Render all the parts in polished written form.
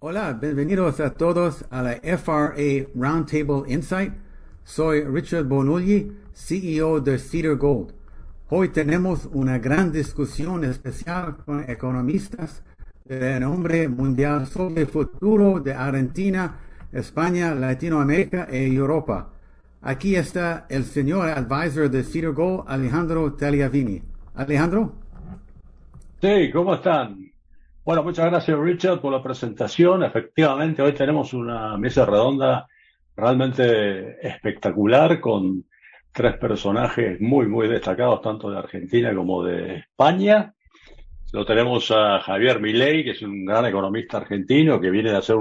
Hola, bienvenidos a todos a la FRA Roundtable Insight. Soy Richard Bonulli, CEO de Cedar Gold. Hoy tenemos una gran discusión especial con economistas de renombre mundial sobre el futuro de Argentina, España, Latinoamérica e Europa. Aquí está el señor advisor de Cedar Gold, Alejandro Tagliavini. Alejandro. Sí, ¿cómo están? Bueno, muchas gracias Richard por la presentación. Efectivamente, hoy tenemos una mesa redonda realmente espectacular con tres personajes muy destacados, tanto de Argentina como de España. Lo tenemos a Javier Milei, que es un gran economista argentino que viene de hacer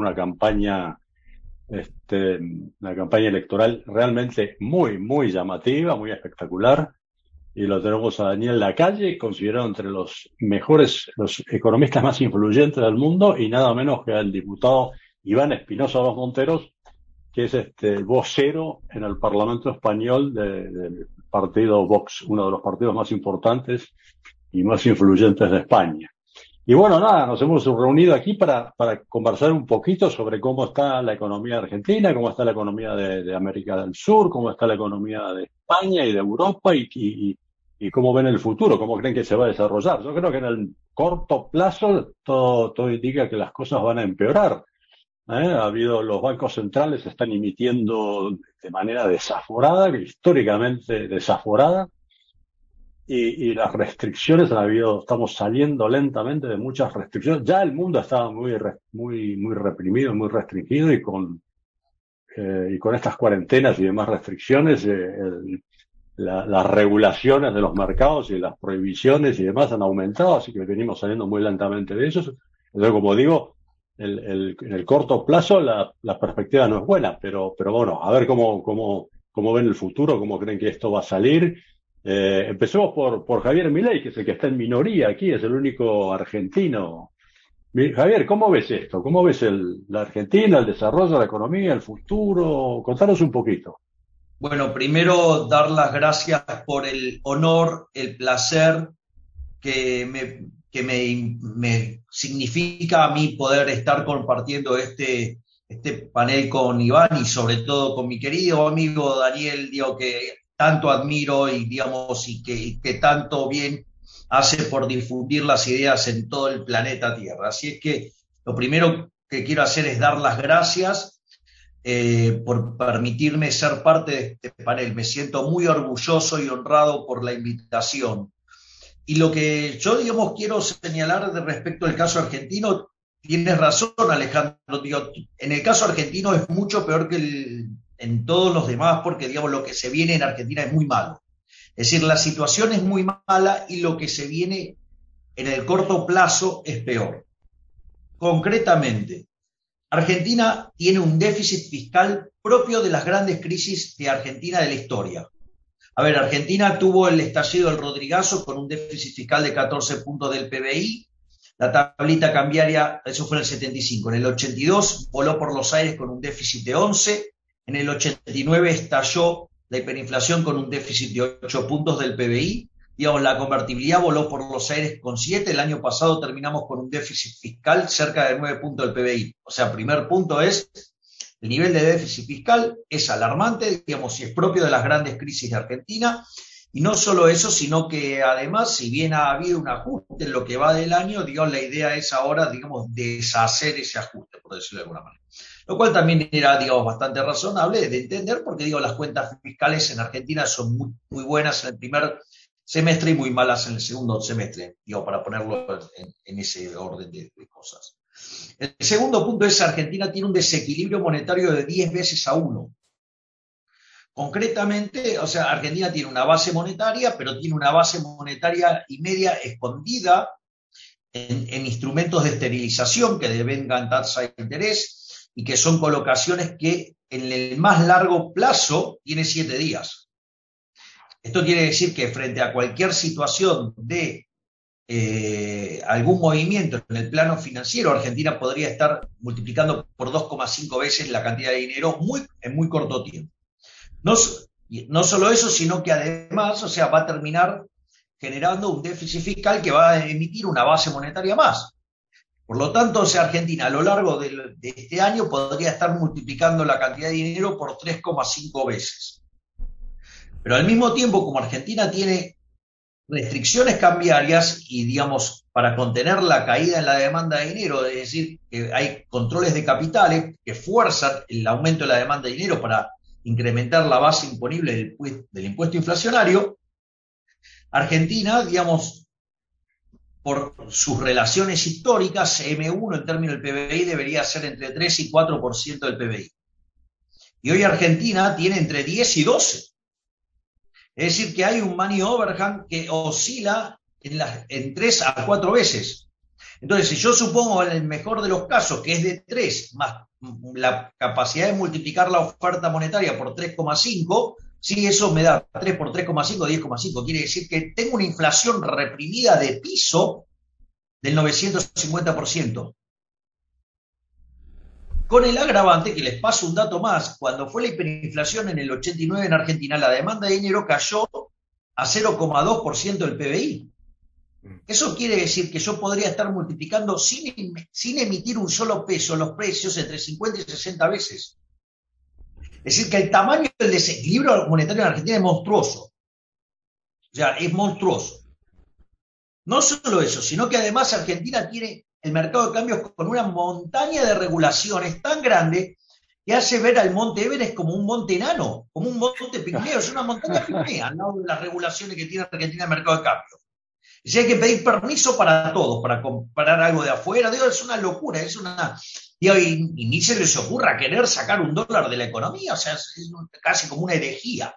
una campaña electoral realmente muy llamativa, muy espectacular. Y lo tenemos a Daniel Lacalle, considerado entre los mejores, los economistas más influyentes del mundo, y nada menos que el diputado Iván Espinosa Dos Monteros, que es vocero en el Parlamento español del partido Vox, uno de los partidos más importantes y más influyentes de España. Y bueno, nada, nos hemos reunido aquí para conversar un poquito sobre cómo está la economía argentina, cómo está la economía de América del Sur, cómo está la economía de España y de Europa y cómo ven el futuro, cómo creen que se va a desarrollar. Yo creo que en el corto plazo todo indica que las cosas van a empeorar. Los bancos centrales están emitiendo de manera desaforada, históricamente desaforada, y las restricciones estamos saliendo lentamente de muchas restricciones. Ya el mundo estaba muy reprimido, muy restringido, y con estas cuarentenas y demás restricciones, las regulaciones de los mercados y las prohibiciones y demás han aumentado, así que venimos saliendo muy lentamente de eso. Entonces, como digo, en el corto plazo la perspectiva no es buena, pero bueno, a ver cómo ven el futuro, cómo creen que esto va a salir. Empecemos por Javier Milei, que es el que está en minoría aquí, es el único argentino. Javier, ¿cómo ves esto? ¿Cómo ves la Argentina, el desarrollo, la economía, el futuro? Contanos un poquito. Bueno, primero dar las gracias por el honor, el placer que me significa a mí poder estar compartiendo este panel con Iván y sobre todo con mi querido amigo Daniel, digo, que tanto admiro y digamos y que tanto bien hace por difundir las ideas en todo el planeta Tierra. Así es que lo primero que quiero hacer es dar las gracias por permitirme ser parte de este panel. Me siento muy orgulloso y honrado por la invitación. Y lo que yo, digamos, quiero señalar de respecto al caso argentino, tienes razón, Alejandro, digo, en el caso argentino es mucho peor que en todos los demás, porque, digamos, lo que se viene en Argentina es muy malo. Es decir, la situación es muy mala y lo que se viene en el corto plazo es peor. Concretamente, Argentina tiene un déficit fiscal propio de las grandes crisis de Argentina de la historia. A ver, Argentina tuvo el estallido del Rodrigazo con un déficit fiscal de 14 puntos del PBI. La tablita cambiaria, eso fue en el 75. En el 82 voló por los aires con un déficit de 11. En el 89 estalló la hiperinflación con un déficit de 8 puntos del PBI. Digamos, la convertibilidad voló por los aires con 7. El año pasado terminamos con un déficit fiscal cerca de 9 puntos del PBI. O sea, primer punto es, el nivel de déficit fiscal es alarmante, digamos, si es propio de las grandes crisis de Argentina. Y no solo eso, sino que además, si bien ha habido un ajuste en lo que va del año, digamos, la idea es ahora, digamos, deshacer ese ajuste, por decirlo de alguna manera. Lo cual también era, digamos, bastante razonable de entender, porque, digo, las cuentas fiscales en Argentina son muy buenas en el primer semestre y muy malas en el segundo semestre, digo, para ponerlo en ese orden de cosas. El segundo punto es que Argentina tiene un desequilibrio monetario de 10 veces a 1. Concretamente, o sea, Argentina tiene una base monetaria, pero tiene una base monetaria y media escondida en instrumentos de esterilización que devengan tasa de interés y que son colocaciones que en el más largo plazo tiene 7 días. Esto quiere decir que frente a cualquier situación de algún movimiento en el plano financiero, Argentina podría estar multiplicando por 2,5 veces la cantidad de dinero en muy corto tiempo. No solo eso, sino que además, o sea, va a terminar generando un déficit fiscal que va a emitir una base monetaria más. Por lo tanto, o sea, Argentina a lo largo de este año podría estar multiplicando la cantidad de dinero por 3,5 veces. Pero al mismo tiempo, como Argentina tiene restricciones cambiarias y, digamos, para contener la caída en la demanda de dinero, es decir, que hay controles de capitales que fuerzan el aumento de la demanda de dinero para incrementar la base imponible del impuesto inflacionario, Argentina, digamos, por sus relaciones históricas, M1 en términos del PBI debería ser entre 3 y 4% del PBI. Y hoy Argentina tiene entre 10 y 12. Es decir, que hay un money overhang que oscila en 3 a 4 veces. Entonces, si yo supongo en el mejor de los casos que es de 3 más la capacidad de multiplicar la oferta monetaria por 3,5, sí, eso me da 3 por 3,5, 10,5. Quiere decir que tengo una inflación reprimida de piso del 950%. Con el agravante, que les paso un dato más, cuando fue la hiperinflación en el 89 en Argentina, la demanda de dinero cayó a 0,2% del PBI. Eso quiere decir que yo podría estar multiplicando sin emitir un solo peso los precios entre 50 y 60 veces. Es decir, que el tamaño del desequilibrio monetario en Argentina es monstruoso. O sea, es monstruoso. No solo eso, sino que además Argentina tiene el mercado de cambios con una montaña de regulaciones tan grande que hace ver al Monte Everest como un monte enano, como un monte pigmeo, es una montaña pigmea al lado de las regulaciones que tiene Argentina en el mercado de cambios. Y hay que pedir permiso para todo, para comprar algo de afuera, digo, es una locura, es una... Digo, y ni se les ocurra querer sacar un dólar de la economía, o sea, es casi como una herejía.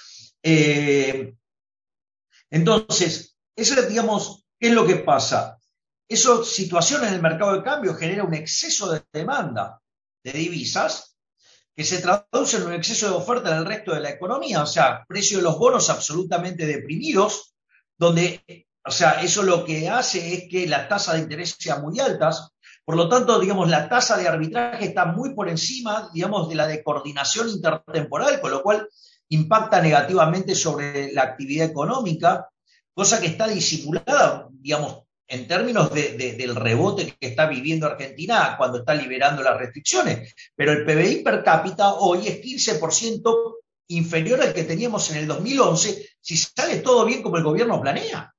Entonces, eso, digamos, ¿qué es lo que pasa? Esa situación en el mercado de cambio genera un exceso de demanda de divisas que se traduce en un exceso de oferta en el resto de la economía, o sea, precio de los bonos absolutamente deprimidos, donde, o sea, eso lo que hace es que las tasas de interés sean muy altas, por lo tanto, digamos, la tasa de arbitraje está muy por encima, digamos, de la de coordinación intertemporal, con lo cual impacta negativamente sobre la actividad económica, cosa que está disimulada, digamos, en términos del rebote que está viviendo Argentina cuando está liberando las restricciones. Pero el PBI per cápita hoy es 15% inferior al que teníamos en el 2011, si sale todo bien como el gobierno planea.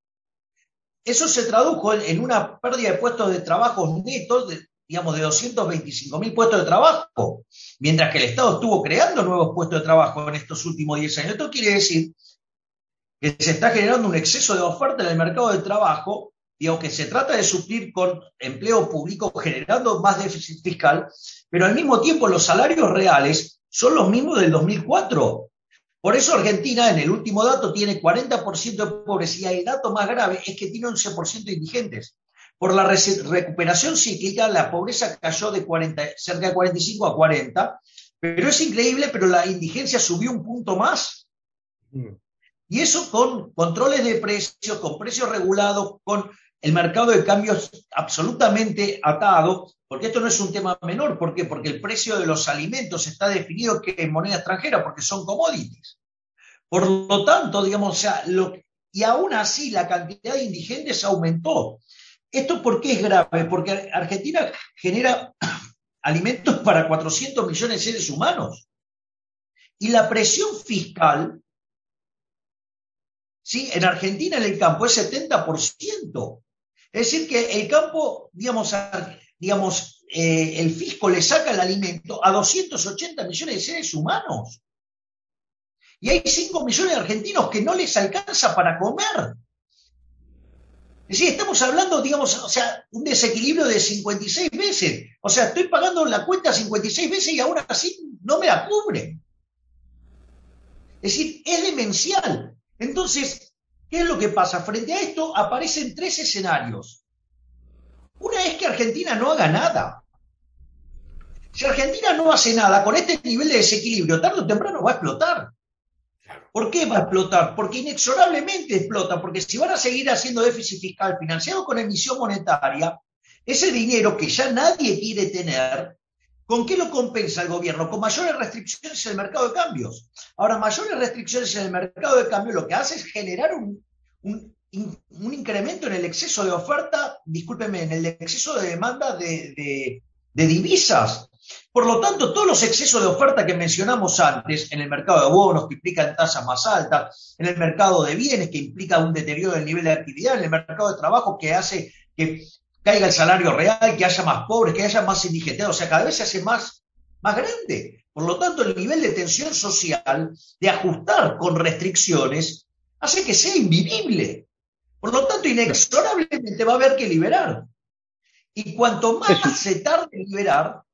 Eso se tradujo en una pérdida de puestos de trabajo netos, digamos, de 225.000 puestos de trabajo, mientras que el Estado estuvo creando nuevos puestos de trabajo en estos últimos 10 años. Esto quiere decir que se está generando un exceso de oferta en el mercado de trabajo, y aunque se trata de suplir con empleo público generando más déficit fiscal, pero al mismo tiempo los salarios reales son los mismos del 2004. Por eso Argentina, en el último dato, tiene 40% de pobreza, y el dato más grave es que tiene 11% de indigentes. Por la recuperación cíclica, la pobreza cayó de cerca de 45 a 40, pero es increíble, pero la indigencia subió un punto más. Y eso con controles de precios, con precios regulados, con el mercado de cambios absolutamente atado, porque esto no es un tema menor. ¿Por qué? Porque el precio de los alimentos está definido que en moneda extranjera, porque son commodities. Por lo tanto, digamos, o sea, y aún así la cantidad de indigentes aumentó. ¿Esto por qué es grave? Porque Argentina genera alimentos para 400 millones de seres humanos. Y la presión fiscal, ¿sí?, en Argentina en el campo es 70%. Es decir, que el campo, digamos, el fisco le saca el alimento a 280 millones de seres humanos. Y hay 5 millones de argentinos que no les alcanza para comer. Es decir, estamos hablando, digamos, o sea, un desequilibrio de 56 veces. O sea, estoy pagando la cuenta 56 veces y aún así no me la cubren. Es decir, es demencial. Entonces, ¿qué es lo que pasa? Frente a esto aparecen 3 escenarios. Una es que Argentina no haga nada. Si Argentina no hace nada con este nivel de desequilibrio, tarde o temprano va a explotar. ¿Por qué va a explotar? Porque inexorablemente explota, porque si van a seguir haciendo déficit fiscal financiado con emisión monetaria, ese dinero que ya nadie quiere tener, ¿con qué lo compensa el gobierno? Con mayores restricciones en el mercado de cambios. Ahora, mayores restricciones en el mercado de cambios lo que hace es generar un incremento en el exceso de oferta, discúlpeme, en el exceso de demanda de divisas. Por lo tanto, todos los excesos de oferta que mencionamos antes, en el mercado de bonos, que implican tasas más altas, en el mercado de bienes, que implica un deterioro del nivel de actividad, en el mercado de trabajo, que hace que caiga el salario real, que haya más pobres, que haya más indigentes, o sea, cada vez se hace más grande. Por lo tanto, el nivel de tensión social, de ajustar con restricciones, hace que sea invivible. Por lo tanto, inexorablemente va a haber que liberar. Y cuanto más se tarde en liberar,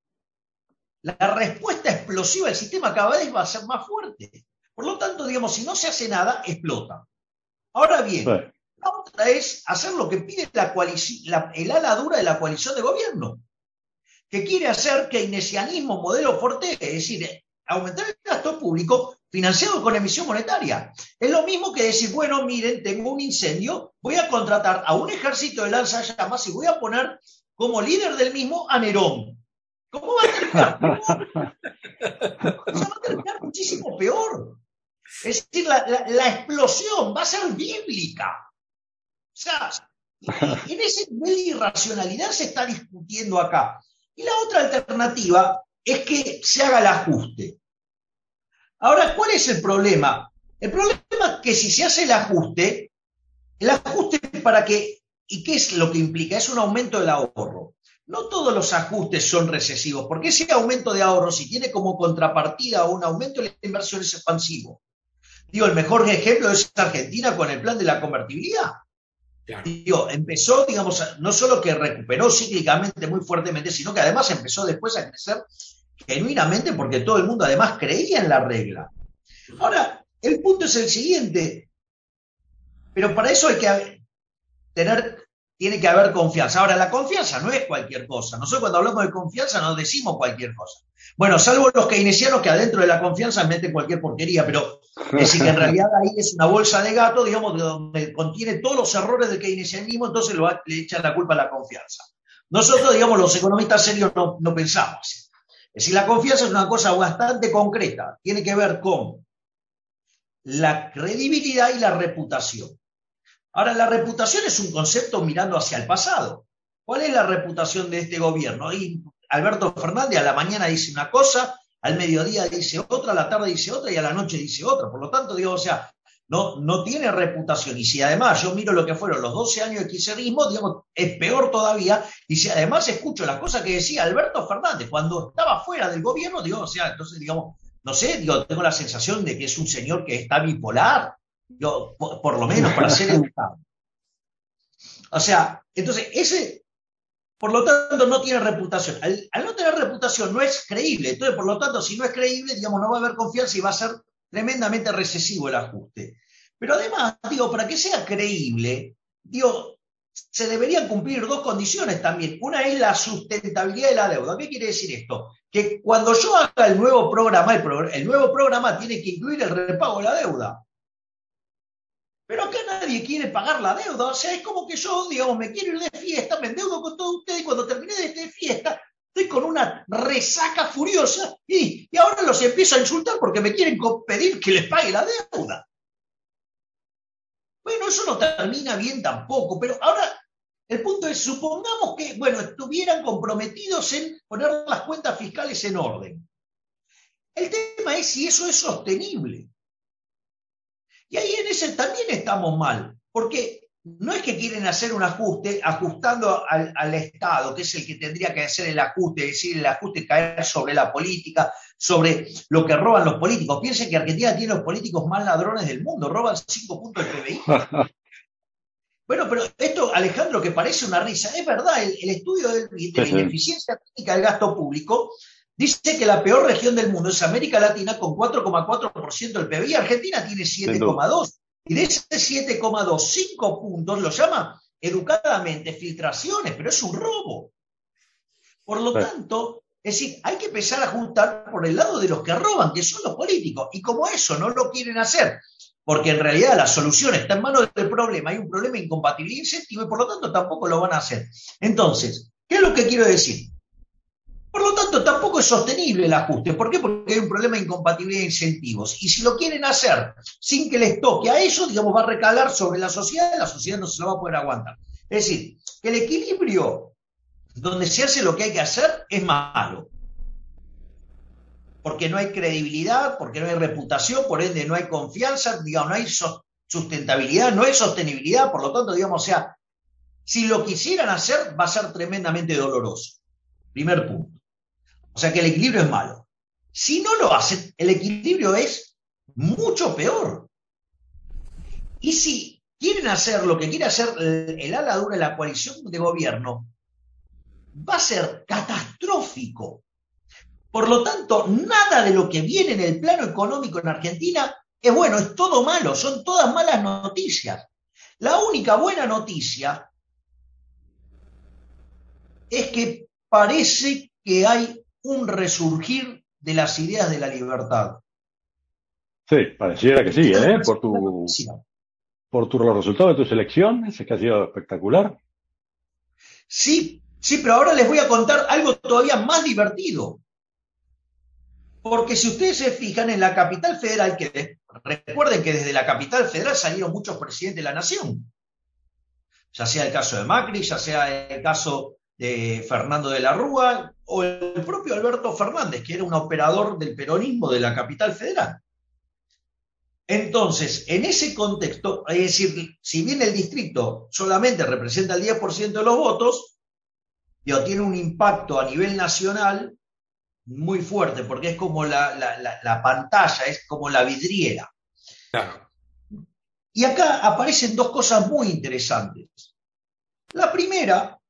la respuesta explosiva del sistema cada vez va a ser más fuerte. Por lo tanto, digamos, si no se hace nada, explota. Ahora bien, la otra es hacer lo que pide el ala dura de la coalición de gobierno, que quiere hacer keynesianismo modelo Forte, es decir, aumentar el gasto público financiado con emisión monetaria. Es lo mismo que decir, bueno, miren, tengo un incendio, voy a contratar a un ejército de lanzallamas y voy a poner como líder del mismo a Nerón. ¿Cómo va a terminar? Va a terminar muchísimo peor. Es decir, la explosión va a ser bíblica. O sea, en ese nivel de irracionalidad se está discutiendo acá. Y la otra alternativa es que se haga el ajuste. Ahora, ¿cuál es el problema? El problema es que si se hace el ajuste para qué, ¿y qué es lo que implica? Es un aumento del ahorro. No todos los ajustes son recesivos, porque ese aumento de ahorro, si tiene como contrapartida un aumento de la inversión, es expansivo. Digo, el mejor ejemplo es Argentina con el plan de la convertibilidad. Claro. Digo, empezó, digamos, no solo que recuperó cíclicamente muy fuertemente, sino que además empezó después a crecer genuinamente porque todo el mundo además creía en la regla. Ahora, el punto es el siguiente, pero para eso hay que tiene que haber confianza. Ahora, la confianza no es cualquier cosa. Nosotros cuando hablamos de confianza no decimos cualquier cosa. Bueno, salvo los keynesianos que adentro de la confianza meten cualquier porquería, pero es decir que en realidad ahí es una bolsa de gato, digamos, donde contiene todos los errores del keynesianismo, entonces le echan la culpa a la confianza. Nosotros, digamos, los economistas serios no pensamos así. Es decir, la confianza es una cosa bastante concreta, tiene que ver con la credibilidad y la reputación. Ahora, la reputación es un concepto mirando hacia el pasado. ¿Cuál es la reputación de este gobierno? Y Alberto Fernández a la mañana dice una cosa, al mediodía dice otra, a la tarde dice otra y a la noche dice otra. Por lo tanto, digo, o sea, no tiene reputación. Y si además yo miro lo que fueron los 12 años de kirchnerismo, digamos, es peor todavía. Y si además escucho las cosas que decía Alberto Fernández cuando estaba fuera del gobierno, digo, o sea, entonces, digamos, no sé, digo, tengo la sensación de que es un señor que está bipolar. Yo, por lo menos para ser educado. O sea, entonces, por lo tanto, no tiene reputación. Al no tener reputación, no es creíble. Entonces, por lo tanto, si no es creíble, digamos, no va a haber confianza y va a ser tremendamente recesivo el ajuste. Pero además, digo, para que sea creíble, digo, se deberían cumplir dos condiciones también. Una es la sustentabilidad de la deuda. ¿Qué quiere decir esto? Que cuando yo haga el nuevo programa, el nuevo programa tiene que incluir el repago de la deuda. Pero acá nadie quiere pagar la deuda, o sea, es como que yo, digamos, me quiero ir de fiesta, me endeudo con todos ustedes y cuando terminé de fiesta estoy con una resaca furiosa y ahora los empiezo a insultar porque me quieren pedir que les pague la deuda. Bueno, eso no termina bien tampoco, pero ahora el punto es, supongamos que, bueno, estuvieran comprometidos en poner las cuentas fiscales en orden. El tema es si eso es sostenible. Y ahí en ese también estamos mal, porque no es que quieren hacer un ajuste ajustando al Estado, que es el que tendría que hacer el ajuste, es decir, el ajuste caer sobre la política, sobre lo que roban los políticos. Piensen que Argentina tiene los políticos más ladrones del mundo, roban 5 puntos del PBI. Bueno, pero esto, Alejandro, que parece una risa, es verdad, el estudio de la ineficiencia técnica del gasto público dice que la peor región del mundo es América Latina con 4,4% del PBI. Argentina tiene 7,2%. Y de ese 7,2, 5 puntos lo llama educadamente filtraciones, pero es un robo. Por lo tanto, es decir, hay que empezar a ajustar por el lado de los que roban, que son los políticos. Y como eso no lo quieren hacer, porque en realidad la solución está en manos del problema, hay un problema de incompatibilidad e incentivo, y por lo tanto tampoco lo van a hacer. Entonces, ¿qué es lo que quiero decir? Por lo tanto, tampoco tampoco es sostenible el ajuste. ¿Por qué? Porque hay un problema de incompatibilidad de incentivos. Y si lo quieren hacer sin que les toque a ellos, digamos, va a recalar sobre la sociedad y la sociedad no se lo va a poder aguantar. Es decir, que el equilibrio donde se hace lo que hay que hacer es malo. Porque no hay credibilidad, porque no hay reputación, por ende no hay confianza, digamos, no hay sustentabilidad, no hay sostenibilidad, por lo tanto, digamos, o sea, si lo quisieran hacer, va a ser tremendamente doloroso. Primer punto. O sea que el equilibrio es malo. Si no lo hacen, el equilibrio es mucho peor. Y si quieren hacer lo que quiere hacer el ala dura de la coalición de gobierno, va a ser catastrófico. Por lo tanto, nada de lo que viene en el plano económico en Argentina es bueno, es todo malo, son todas malas noticias. La única buena noticia es que parece que hay un resurgir de las ideas de la libertad. Sí, pareciera que sí, ¿eh? Por los resultados de tus elecciones, es que ha sido espectacular. Sí, pero ahora les voy a contar algo todavía más divertido. Porque si ustedes se fijan en la capital federal, recuerden que desde la capital federal salieron muchos presidentes de la nación. Ya sea el caso de Macri, ya sea el caso de Fernando de la Rúa o el propio Alberto Fernández, que era un operador del peronismo de la capital federal. Entonces, en ese contexto, es decir, si bien el distrito solamente representa el 10% de los votos, tiene un impacto a nivel nacional muy fuerte, porque es como la pantalla, es como la vidriera. Claro. Y acá aparecen dos cosas muy interesantes. La primera,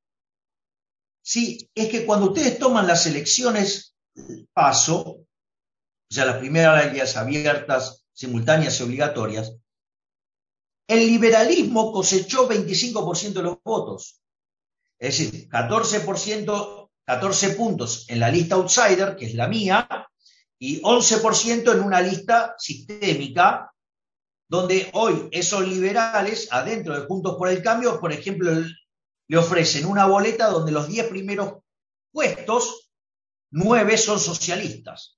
sí, es que cuando ustedes toman las elecciones PASO, o sea, las primarias abiertas, simultáneas y obligatorias, el liberalismo cosechó 25% de los votos. Es decir, 14%, 14 puntos en la lista outsider, que es la mía, y 11% en una lista sistémica, donde hoy esos liberales, adentro de Juntos por el Cambio, por ejemplo, le ofrecen una boleta donde los 10 primeros puestos, 9 son socialistas.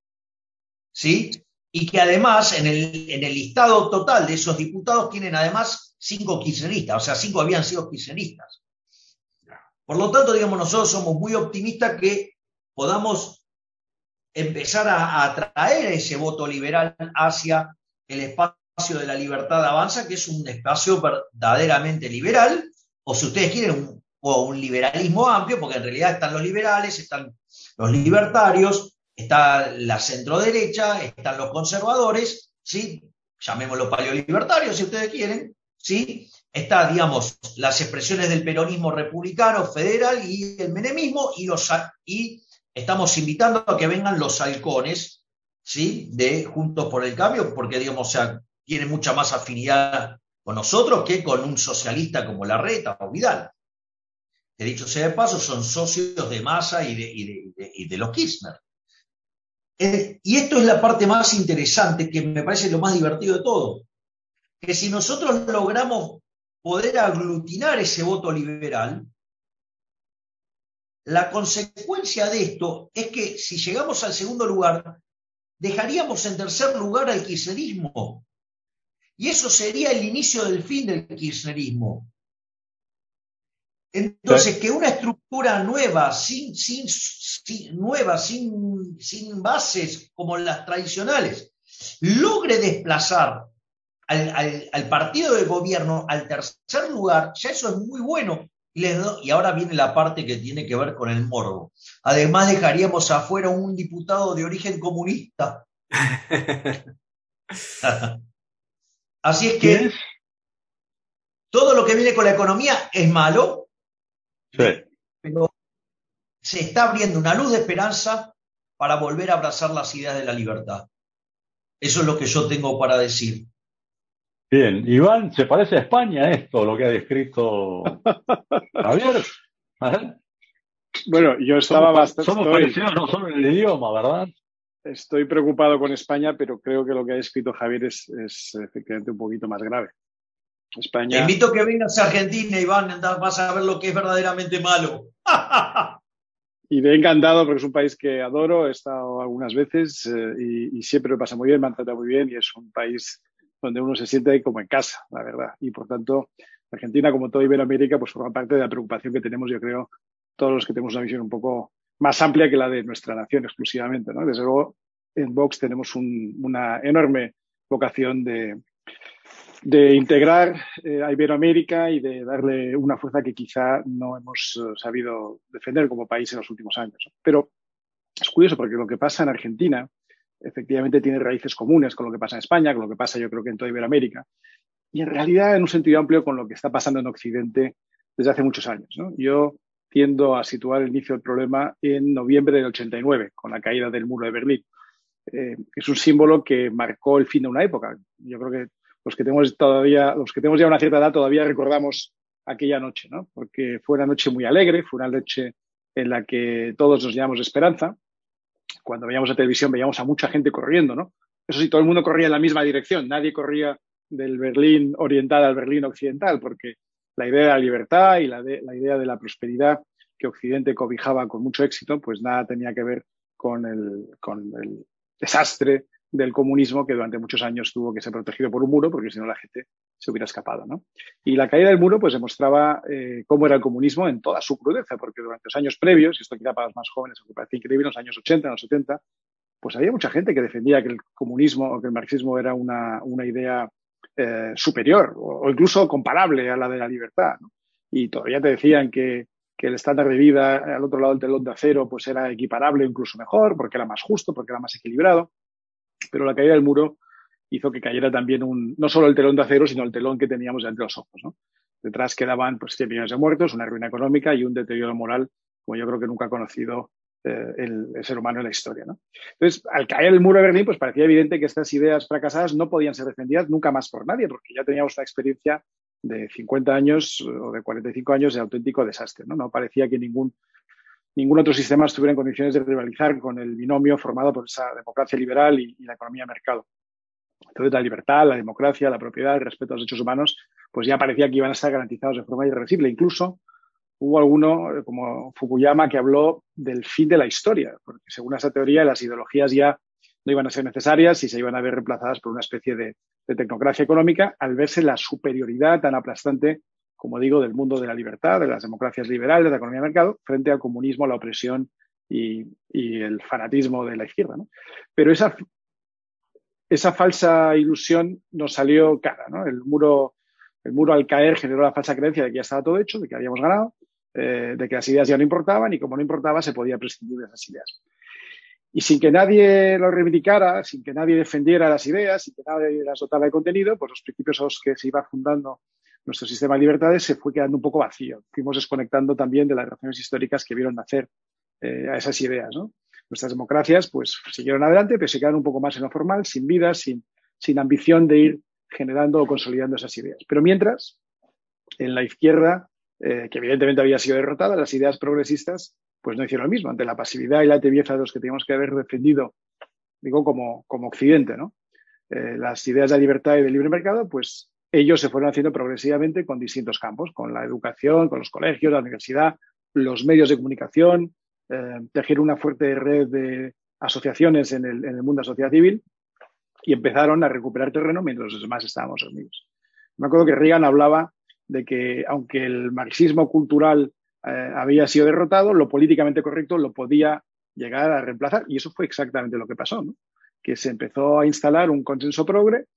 ¿Sí? Y que además en el listado total de esos diputados tienen además 5 kirchneristas, o sea, 5 habían sido kirchneristas. Por lo tanto, digamos, nosotros somos muy optimistas que podamos empezar a atraer ese voto liberal hacia el espacio de la libertad avanza, que es un espacio verdaderamente liberal, o si ustedes quieren, un liberalismo amplio, porque en realidad están los liberales, están los libertarios, está la centroderecha, están los conservadores, ¿sí? Llamémoslo paleolibertarios si ustedes quieren, ¿sí? Está, digamos, las expresiones del peronismo republicano federal y el menemismo, y estamos invitando a que vengan los halcones, ¿sí? De Juntos por el Cambio, porque, digamos, o sea, tiene mucha más afinidad con nosotros que con un socialista como Larreta o Vidal. Que dicho sea de paso, son socios de Massa y de los Kirchner. Y esto es la parte más interesante, que me parece lo más divertido de todo. Que si nosotros logramos poder aglutinar ese voto liberal, la consecuencia de esto es que si llegamos al segundo lugar, dejaríamos en tercer lugar al kirchnerismo. Y eso sería el inicio del fin del kirchnerismo. Entonces, que una estructura nueva, sin bases como las tradicionales, logre desplazar al partido de gobierno al tercer lugar, ya eso es muy bueno. Y ahora viene la parte que tiene que ver con el morbo. Además, dejaríamos afuera un diputado de origen comunista. Así es que todo lo que viene con la economía es malo, sí, pero se está abriendo una luz de esperanza para volver a abrazar las ideas de la libertad. Eso es lo que yo tengo para decir. Bien, Iván, ¿se parece a España esto, lo que ha descrito Javier? Bueno, yo estaba bastante... Somos parecidos no solo en el idioma, ¿verdad? Estoy preocupado con España, pero creo que lo que ha descrito Javier es efectivamente un poquito más grave. España... Te invito a que vengas a Argentina, Iván, vas a ver lo que es verdaderamente malo. Y me he encantado porque es un país que adoro, he estado algunas veces y siempre me pasa muy bien, me han tratado muy bien y es un país donde uno se siente como en casa, la verdad. Y por tanto, Argentina, como todo Iberoamérica, pues forma parte de la preocupación que tenemos, yo creo, todos los que tenemos una visión un poco más amplia que la de nuestra nación exclusivamente, ¿no? Desde luego, en Vox tenemos una enorme vocación de integrar a Iberoamérica y de darle una fuerza que quizá no hemos sabido defender como país en los últimos años. Pero es curioso porque lo que pasa en Argentina efectivamente tiene raíces comunes con lo que pasa en España, con lo que pasa yo creo que en toda Iberoamérica y en realidad en un sentido amplio con lo que está pasando en Occidente desde hace muchos años, ¿no? Yo tiendo a situar el inicio del problema en noviembre del 89, con la caída del muro de Berlín. Es un símbolo que marcó el fin de una época. Yo creo que los que tenemos ya una cierta edad todavía recordamos aquella noche, ¿no? Porque fue una noche muy alegre, fue una noche en la que todos nos llenamos de esperanza. Cuando veíamos la televisión veíamos a mucha gente corriendo, ¿no? Eso sí, todo el mundo corría en la misma dirección, nadie corría del Berlín oriental al Berlín occidental, porque la idea de la libertad y la idea de la prosperidad que Occidente cobijaba con mucho éxito, pues nada tenía que ver con el desastre del comunismo que durante muchos años tuvo que ser protegido por un muro porque si no la gente se hubiera escapado, ¿no? Y la caída del muro pues demostraba cómo era el comunismo en toda su crudeza, porque durante los años previos, y esto quizá para los más jóvenes me parece increíble, en los años 80, en los 70, pues había mucha gente que defendía que el comunismo o que el marxismo era una idea superior o incluso comparable a la de la libertad, ¿no? Y todavía te decían que el estándar de vida al otro lado del telón de acero pues era equiparable o incluso mejor, porque era más justo, porque era más equilibrado. Pero la caída del muro hizo que cayera también no solo el telón de acero, sino el telón que teníamos delante de los ojos, ¿no? Detrás quedaban pues 100 millones de muertos, una ruina económica y un deterioro moral como yo creo que nunca ha conocido el ser humano en la historia, ¿no? Entonces, al caer el muro de Berlín, pues parecía evidente que estas ideas fracasadas no podían ser defendidas nunca más por nadie, porque ya teníamos una experiencia de 50 años o de 45 años de auténtico desastre, ¿no? No parecía que ningún otro sistema estuviera en condiciones de rivalizar con el binomio formado por esa democracia liberal y la economía de mercado. Entonces, la libertad, la democracia, la propiedad, el respeto a los derechos humanos, pues ya parecía que iban a estar garantizados de forma irreversible. Incluso hubo alguno, como Fukuyama, que habló del fin de la historia, porque según esa teoría las ideologías ya no iban a ser necesarias y se iban a ver reemplazadas por una especie de tecnocracia económica al verse la superioridad tan aplastante, como digo, del mundo de la libertad, de las democracias liberales, de la economía de mercado, frente al comunismo, la opresión y el fanatismo de la izquierda, ¿no? Pero esa falsa ilusión nos salió cara, ¿no? El muro al caer generó la falsa creencia de que ya estaba todo hecho, de que habíamos ganado, de que las ideas ya no importaban y como no importaba se podía prescindir de esas ideas. Y sin que nadie lo reivindicara, sin que nadie defendiera las ideas, sin que nadie las dotara de contenido, pues los principios a los que se iba fundando nuestro sistema de libertades se fue quedando un poco vacío. Fuimos desconectando también de las relaciones históricas que vieron nacer a esas ideas, ¿no? Nuestras democracias pues siguieron adelante, pero se quedaron un poco más en lo formal, sin vida, sin ambición de ir generando o consolidando esas ideas. Pero mientras, en la izquierda, que evidentemente había sido derrotada, las ideas progresistas pues no hicieron lo mismo. Ante la pasividad y la tibieza de los que teníamos que haber defendido, digo, como Occidente, ¿no? Las ideas de libertad y de libre mercado, pues ellos se fueron haciendo progresivamente con distintos campos, con la educación, con los colegios, la universidad, los medios de comunicación, tejer una fuerte red de asociaciones en el mundo de la sociedad civil y empezaron a recuperar terreno mientras los demás estábamos reunidos. Me acuerdo que Reagan hablaba de que aunque el marxismo cultural había sido derrotado, lo políticamente correcto lo podía llegar a reemplazar y eso fue exactamente lo que pasó, ¿no? Que se empezó a instalar un consenso progre,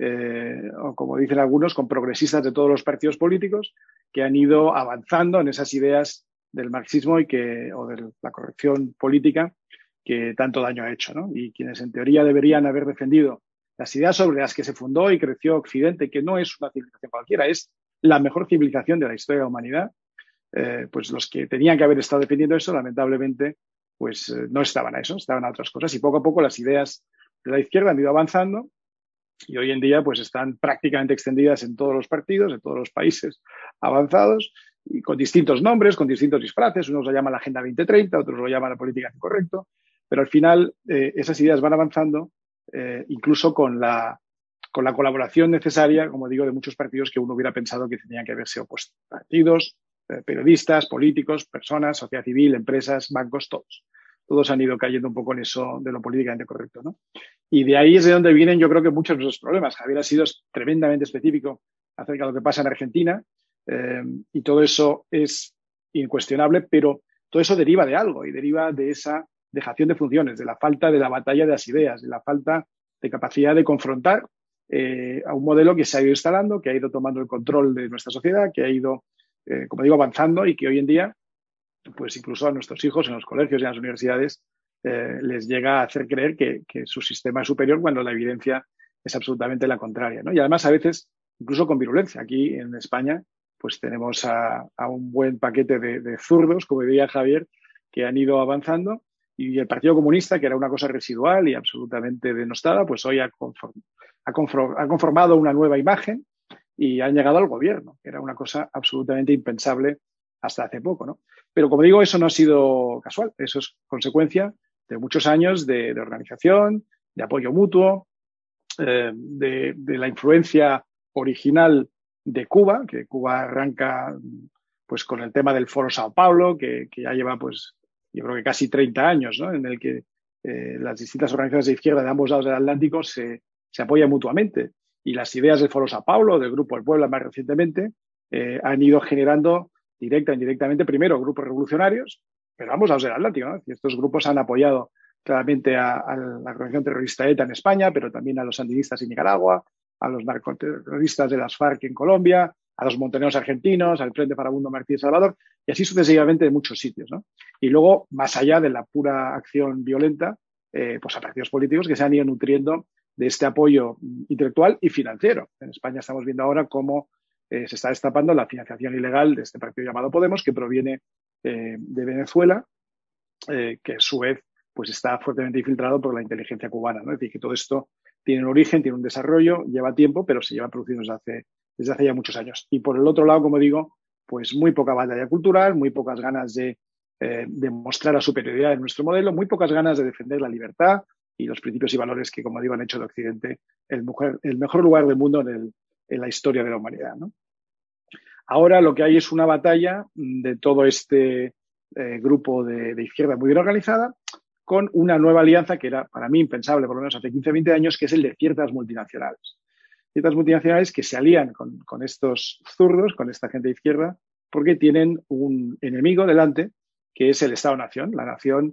o como dicen algunos, con progresistas de todos los partidos políticos que han ido avanzando en esas ideas del marxismo o de la corrección política que tanto daño ha hecho, ¿no? Y quienes en teoría deberían haber defendido las ideas sobre las que se fundó y creció Occidente, que no es una civilización cualquiera, es la mejor civilización de la historia de la humanidad, pues los que tenían que haber estado defendiendo eso, lamentablemente, pues no estaban a eso, estaban a otras cosas. Y poco a poco las ideas de la izquierda han ido avanzando y hoy en día pues están prácticamente extendidas en todos los partidos, en todos los países avanzados y con distintos nombres, con distintos disfraces. Unos lo llaman la Agenda 2030, otros lo llaman la política correcto, pero al final esas ideas van avanzando incluso con la colaboración necesaria, como digo, de muchos partidos que uno hubiera pensado que tenían que haberse opuesto. Partidos periodistas, políticos, personas, sociedad civil, empresas, bancos, todos. Todos han ido cayendo un poco en eso de lo políticamente correcto, ¿no? Y de ahí es de donde vienen, yo creo que muchos de los problemas. Javier ha sido tremendamente específico acerca de lo que pasa en Argentina, y todo eso es incuestionable, pero todo eso deriva de algo y deriva de esa dejación de funciones, de la falta de la batalla de las ideas, de la falta de capacidad de confrontar a un modelo que se ha ido instalando, que ha ido tomando el control de nuestra sociedad, que ha ido, como digo, avanzando y que hoy en día, pues incluso a nuestros hijos en los colegios y en las universidades les llega a hacer creer que su sistema es superior cuando la evidencia es absolutamente la contraria, ¿no? Y además a veces incluso con virulencia. Aquí en España pues tenemos a un buen paquete de zurdos, como diría Javier, que han ido avanzando, y el Partido Comunista, que era una cosa residual y absolutamente denostada, pues hoy ha conformado una nueva imagen y han llegado al gobierno, que era una cosa absolutamente impensable hasta hace poco, ¿no? Pero como digo, eso no ha sido casual, eso es consecuencia de muchos años de organización, de apoyo mutuo, de la influencia original de Cuba, que Cuba arranca pues con el tema del Foro Sao Paulo, que ya lleva pues yo creo que casi 30 años, ¿no? En el que las distintas organizaciones de izquierda de ambos lados del Atlántico se apoyan mutuamente. Y las ideas del Foro Sao Paulo, del Grupo del Puebla más recientemente, han ido generando directa e indirectamente, primero, grupos revolucionarios, pero ambos lados del Atlántico, ¿no? Y estos grupos han apoyado claramente a la organización terrorista ETA en España, pero también a los sandinistas en Nicaragua, a los narcoterroristas de las FARC en Colombia, a los montoneros argentinos, al Frente Farabundo Martí de Salvador, y así sucesivamente en muchos sitios, ¿no? Y luego, más allá de la pura acción violenta, pues a partidos políticos que se han ido nutriendo de este apoyo intelectual y financiero. En España estamos viendo ahora cómo se está destapando la financiación ilegal de este partido llamado Podemos, que proviene de Venezuela, que a su vez pues está fuertemente infiltrado por la inteligencia cubana, ¿no? Es decir, que todo esto tiene un origen, tiene un desarrollo, lleva tiempo, pero se lleva produciendo desde hace ya muchos años. Y por el otro lado, como digo, pues muy poca batalla cultural, muy pocas ganas de demostrar la superioridad de nuestro modelo, muy pocas ganas de defender la libertad y los principios y valores que, como digo, han hecho de Occidente el mejor lugar del mundo en la historia de la humanidad, ¿no? Ahora lo que hay es una batalla de todo este grupo de izquierda muy bien organizada, con una nueva alianza que era para mí impensable, por lo menos hace 15 o 20 años, que es el de ciertas multinacionales. Ciertas multinacionales que se alían con estos zurdos, con esta gente de izquierda, porque tienen un enemigo delante, que es el Estado-Nación, la nación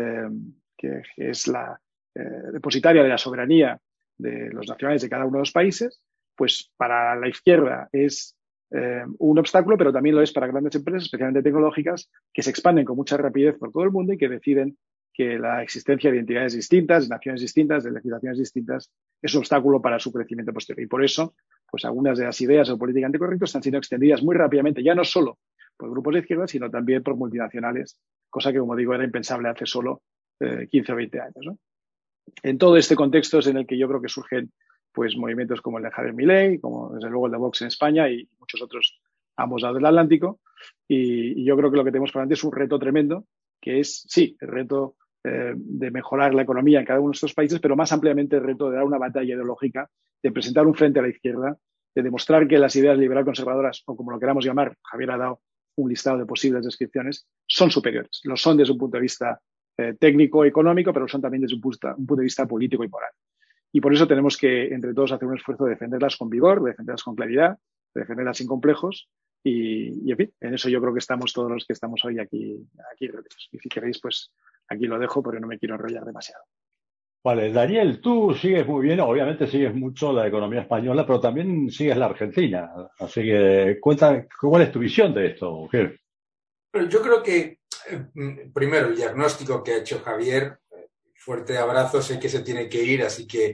que es la depositaria de la soberanía de los nacionales de cada uno de los países, pues para la izquierda es un obstáculo, pero también lo es para grandes empresas, especialmente tecnológicas, que se expanden con mucha rapidez por todo el mundo y que deciden que la existencia de entidades distintas, de naciones distintas, de legislaciones distintas, es un obstáculo para su crecimiento posterior. Y por eso, pues algunas de las ideas o políticamente correctas están siendo extendidas muy rápidamente, ya no solo por grupos de izquierda, sino también por multinacionales, cosa que, como digo, era impensable hace solo 15 o 20 años, ¿no? En todo este contexto es en el que yo creo que surgen pues movimientos como el de Javier Milei, como desde luego el de Vox en España y muchos otros a ambos lados del Atlántico. Y yo creo que lo que tenemos por delante es un reto tremendo, que es, sí, el reto de mejorar la economía en cada uno de estos países, pero más ampliamente el reto de dar una batalla ideológica, de presentar un frente a la izquierda, de demostrar que las ideas liberal conservadoras, o como lo queramos llamar, Javier ha dado un listado de posibles descripciones, son superiores. Lo son desde un punto de vista técnico, económico, pero lo son también desde un punto de vista político y moral. Y por eso tenemos que, entre todos, hacer un esfuerzo de defenderlas con vigor, de defenderlas con claridad, de defenderlas sin complejos. Y en fin, en eso yo creo que estamos todos los que estamos hoy aquí reunidos. Y si queréis, pues aquí lo dejo porque no me quiero enrollar demasiado. Vale, Daniel, tú sigues muy bien, obviamente sigues mucho la economía española, pero también sigues la Argentina. Así que cuenta, ¿cuál es tu visión de esto, Ger? Bueno, yo creo que, primero, el diagnóstico que ha hecho Javier, fuerte abrazo, sé que se tiene que ir, así que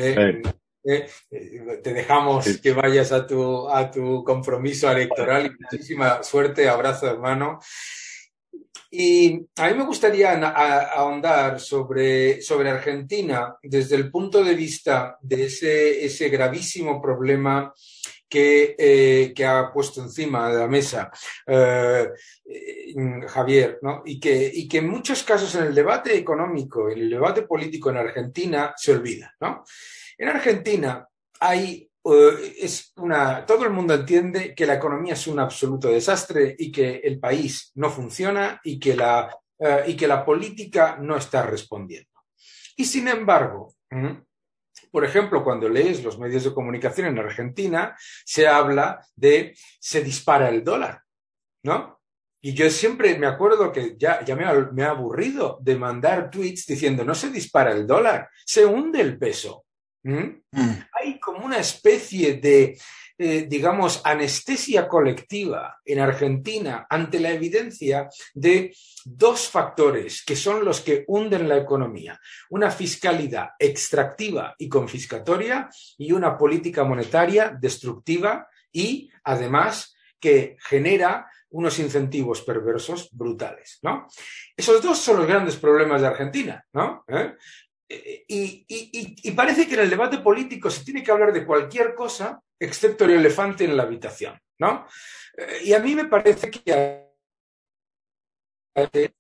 te dejamos que vayas a tu compromiso electoral y muchísima suerte, abrazo hermano. Y a mí me gustaría ahondar sobre Argentina desde el punto de vista de ese gravísimo problema que ha puesto encima de la mesa Javier, ¿no? Y que en muchos casos en el debate económico, en el debate político en Argentina se olvida, ¿no? En Argentina hay todo el mundo entiende que la economía es un absoluto desastre y que el país no funciona y que la política no está respondiendo. Y sin embargo, por ejemplo, cuando lees los medios de comunicación en Argentina, se habla de se dispara el dólar, ¿no? Y yo siempre me acuerdo que ya me ha aburrido de mandar tweets diciendo no se dispara el dólar, se hunde el peso. Hay como una especie de, digamos, anestesia colectiva en Argentina ante la evidencia de dos factores que son los que hunden la economía. Una fiscalidad extractiva y confiscatoria y una política monetaria destructiva y, además, que genera unos incentivos perversos brutales, ¿no? Esos dos son los grandes problemas de Argentina, ¿no? Y parece que en el debate político se tiene que hablar de cualquier cosa excepto el elefante en la habitación, ¿no? Y a mí me parece que hay un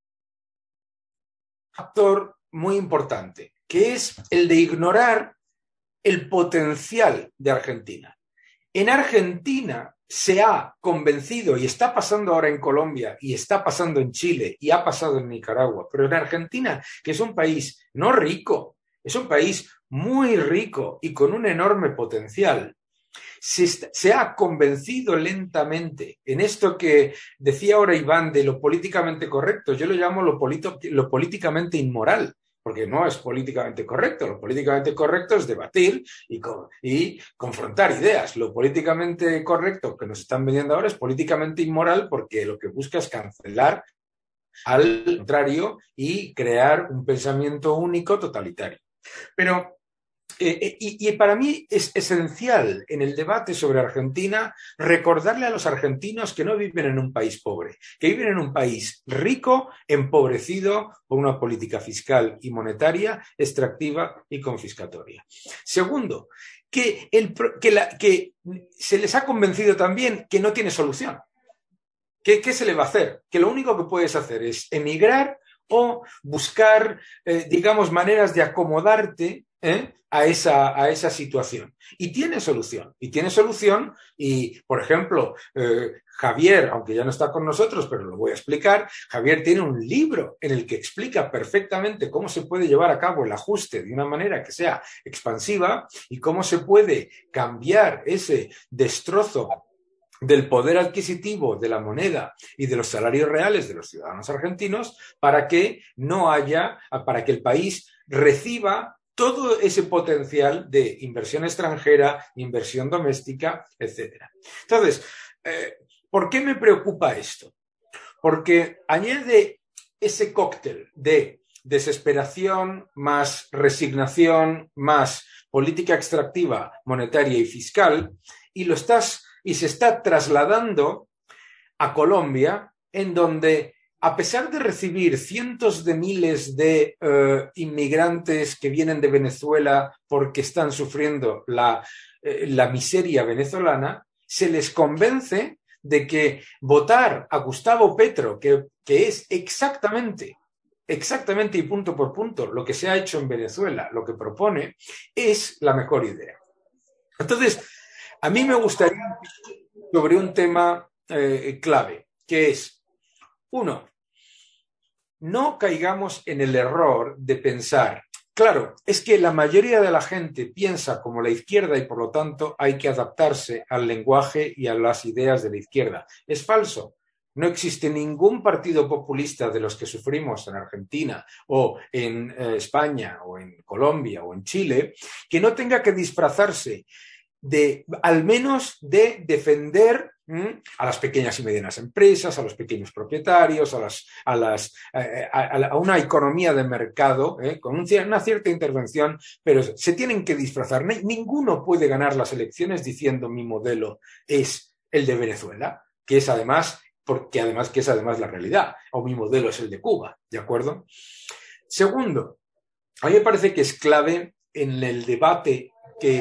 factor muy importante, que es el de ignorar el potencial de Argentina. En Argentina se ha convencido, y está pasando ahora en Colombia, y está pasando en Chile, y ha pasado en Nicaragua, pero en Argentina, que es un país no rico, es un país muy rico y con un enorme potencial, se ha convencido lentamente en esto que decía ahora Iván de lo políticamente correcto. Yo lo llamo lo políticamente inmoral, porque no es políticamente correcto. Lo políticamente correcto es debatir y confrontar ideas. Lo políticamente correcto que nos están vendiendo ahora es políticamente inmoral, porque lo que busca es cancelar al contrario y crear un pensamiento único totalitario. Pero y para mí es esencial en el debate sobre Argentina recordarle a los argentinos que no viven en un país pobre, que viven en un país rico, empobrecido por una política fiscal y monetaria extractiva y confiscatoria. Segundo, que se les ha convencido también que no tiene solución. ¿Qué se le va a hacer? Que lo único que puedes hacer es emigrar o buscar, digamos, maneras de acomodarte a esa situación. Y tiene solución. Y, por ejemplo, Javier, aunque ya no está con nosotros, pero lo voy a explicar, Javier tiene un libro en el que explica perfectamente cómo se puede llevar a cabo el ajuste de una manera que sea expansiva y cómo se puede cambiar ese destrozo del poder adquisitivo de la moneda y de los salarios reales de los ciudadanos argentinos para que el país reciba todo ese potencial de inversión extranjera, inversión doméstica, etc. Entonces, ¿por qué me preocupa esto? Porque añade ese cóctel de desesperación más resignación más política extractiva, monetaria y fiscal y se está trasladando a Colombia, en donde, a pesar de recibir cientos de miles de inmigrantes que vienen de Venezuela porque están sufriendo la miseria venezolana, se les convence de que votar a Gustavo Petro, que es exactamente y punto por punto lo que se ha hecho en Venezuela, lo que propone, es la mejor idea. Entonces, a mí me gustaría sobre un tema clave, que es, uno, no caigamos en el error de pensar, claro, es que la mayoría de la gente piensa como la izquierda y por lo tanto hay que adaptarse al lenguaje y a las ideas de la izquierda. Es falso. No existe ningún partido populista de los que sufrimos en Argentina o en España o en Colombia o en Chile que no tenga que disfrazarse al menos de defender a las pequeñas y medianas empresas, a los pequeños propietarios, a una economía de mercado con una cierta intervención, pero se tienen que disfrazar. Ninguno puede ganar las elecciones diciendo mi modelo es el de Venezuela, que es además la realidad, o mi modelo es el de Cuba, ¿de acuerdo? Segundo, a mí me parece que es clave en el debate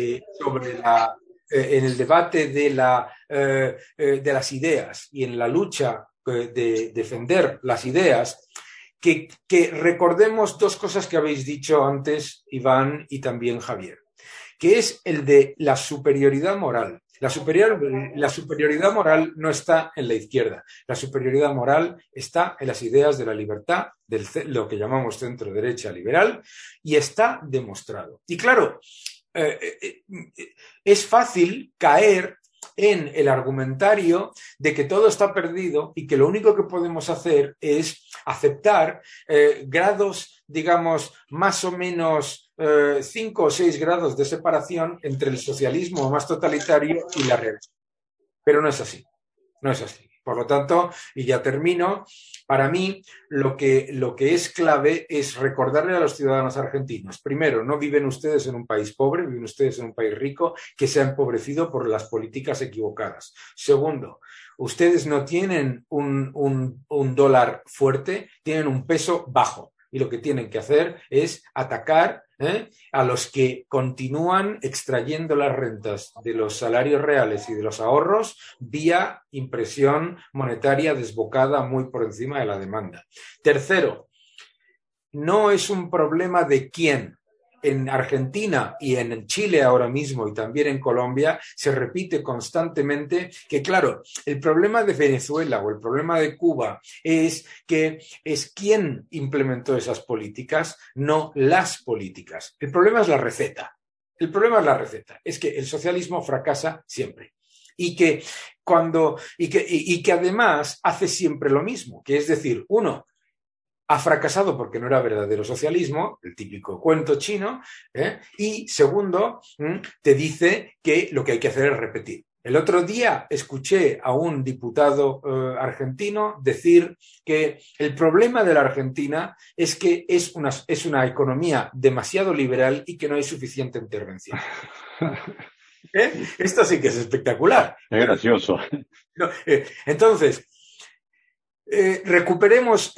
de las ideas y en la lucha de defender las ideas, que recordemos dos cosas que habéis dicho antes, Iván y también Javier, que es el de la superioridad moral. La superioridad moral no está en la izquierda. La superioridad moral está en las ideas de la libertad, lo que llamamos centro derecha liberal, y está demostrado. Y claro, es fácil caer en el argumentario de que todo está perdido y que lo único que podemos hacer es aceptar grados, digamos, más o menos 5 o 6 grados de separación entre el socialismo más totalitario y la realidad. Pero no es así, no es así. Por lo tanto, y ya termino, para mí lo que es clave es recordarle a los ciudadanos argentinos, primero, no viven ustedes en un país pobre, viven ustedes en un país rico que se ha empobrecido por las políticas equivocadas. Segundo, ustedes no tienen un dólar fuerte, tienen un peso bajo. Y lo que tienen que hacer es atacar a los que continúan extrayendo las rentas de los salarios reales y de los ahorros vía impresión monetaria desbocada muy por encima de la demanda. Tercero, no es un problema de quién. En Argentina y en Chile ahora mismo y también en Colombia se repite constantemente que, claro, el problema de Venezuela o el problema de Cuba es que es quién implementó esas políticas, no las políticas. El problema es la receta. El problema es la receta. Es que el socialismo fracasa siempre. Y que además hace siempre lo mismo, que es decir, uno, ha fracasado porque no era verdadero socialismo, el típico cuento chino, y segundo, te dice que lo que hay que hacer es repetir. El otro día escuché a un diputado argentino decir que el problema de la Argentina es que es una economía demasiado liberal y que no hay suficiente intervención. Esto sí que es espectacular. Es gracioso. Entonces, recuperemos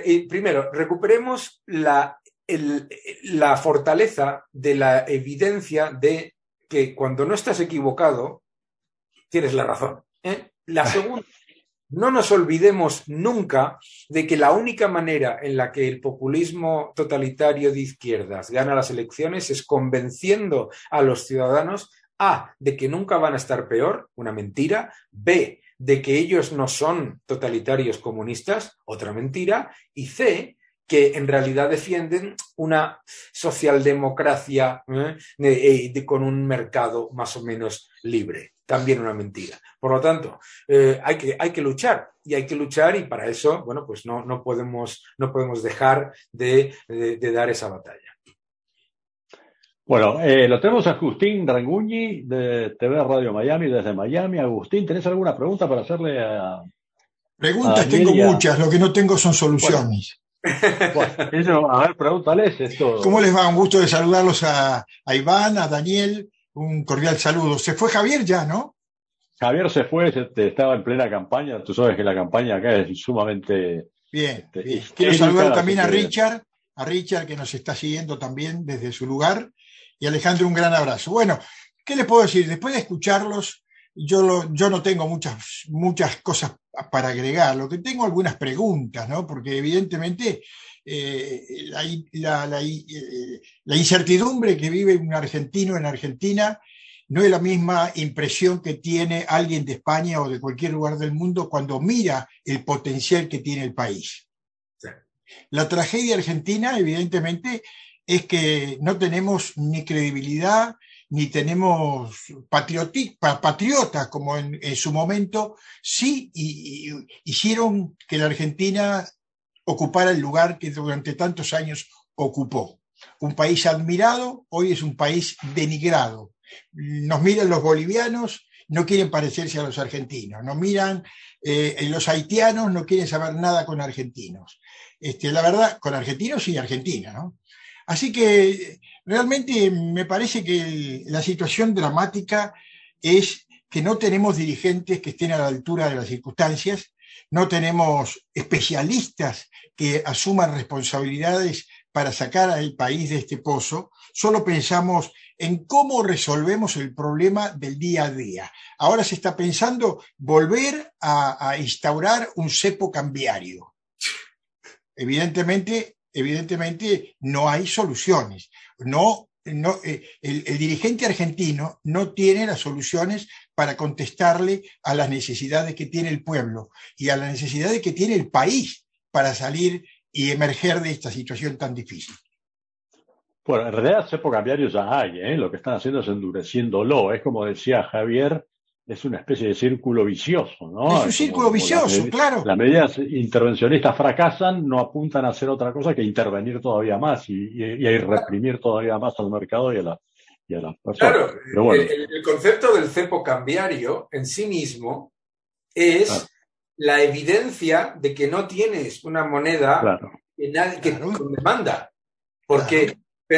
la fortaleza de la evidencia de que cuando no estás equivocado, tienes la razón. La segunda, no nos olvidemos nunca de que la única manera en la que el populismo totalitario de izquierdas gana las elecciones es convenciendo a los ciudadanos, A, de que nunca van a estar peor, una mentira, B, de que ellos no son totalitarios comunistas, otra mentira, y C, que en realidad defienden una socialdemocracia con un mercado más o menos libre. También una mentira. Por lo tanto, hay que luchar y para eso, bueno, pues no podemos dejar de dar esa batalla. Bueno, lo tenemos a Agustín Ranguñi de TV Radio Miami, desde Miami. Agustín, ¿tenés alguna pregunta para hacerle a... Preguntas tengo muchas, lo que no tengo son soluciones. Bueno, a ver, pregúntales esto. ¿Cómo les va? Un gusto de saludarlos a Iván, a Daniel, un cordial saludo. Se fue Javier ya, ¿no? Javier se fue, estaba en plena campaña. Tú sabes que la campaña acá es sumamente... Bien. Quiero saludar también a Richard que nos está siguiendo también desde su lugar. Y Alejandro, un gran abrazo. Bueno, ¿qué les puedo decir? Después de escucharlos, yo no tengo muchas cosas para agregar. Lo que tengo algunas preguntas, ¿no? Porque evidentemente la incertidumbre que vive un argentino en Argentina no es la misma impresión que tiene alguien de España o de cualquier lugar del mundo cuando mira el potencial que tiene el país. La tragedia argentina, evidentemente, es que no tenemos ni credibilidad, ni tenemos patriotas como en su momento sí hicieron que la Argentina ocupara el lugar que durante tantos años ocupó. Un país admirado, hoy es un país denigrado. Nos miran los bolivianos, no quieren parecerse a los argentinos. Nos miran los haitianos, no quieren saber nada con argentinos. La verdad, con argentinos y Argentina, ¿no? Así que realmente me parece que la situación dramática es que no tenemos dirigentes que estén a la altura de las circunstancias, no tenemos especialistas que asuman responsabilidades para sacar al país de este pozo, solo pensamos en cómo resolvemos el problema del día a día. Ahora se está pensando volver a instaurar un cepo cambiario. Evidentemente no hay soluciones. No el dirigente argentino no tiene las soluciones para contestarle a las necesidades que tiene el pueblo y a las necesidades que tiene el país para salir y emerger de esta situación tan difícil. Bueno, en realidad cepo cambiario ya hay, ¿eh? Lo que están haciendo es endureciéndolo. Es como decía Javier, es una especie de círculo vicioso, ¿no? Es un círculo vicioso, claro. Las medidas intervencionistas fracasan, no apuntan a hacer otra cosa que intervenir todavía más y a reprimir todavía más al mercado y a las personas. Claro, pero bueno. el concepto del cepo cambiario en sí mismo es la evidencia de que no tienes una moneda con demanda. Porque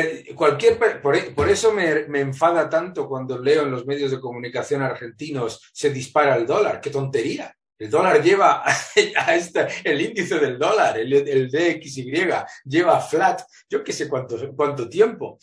por eso me enfada tanto cuando leo en los medios de comunicación argentinos se dispara el dólar. ¡Qué tontería! El dólar lleva el índice del dólar, el DXY, lleva flat, yo qué sé cuánto tiempo.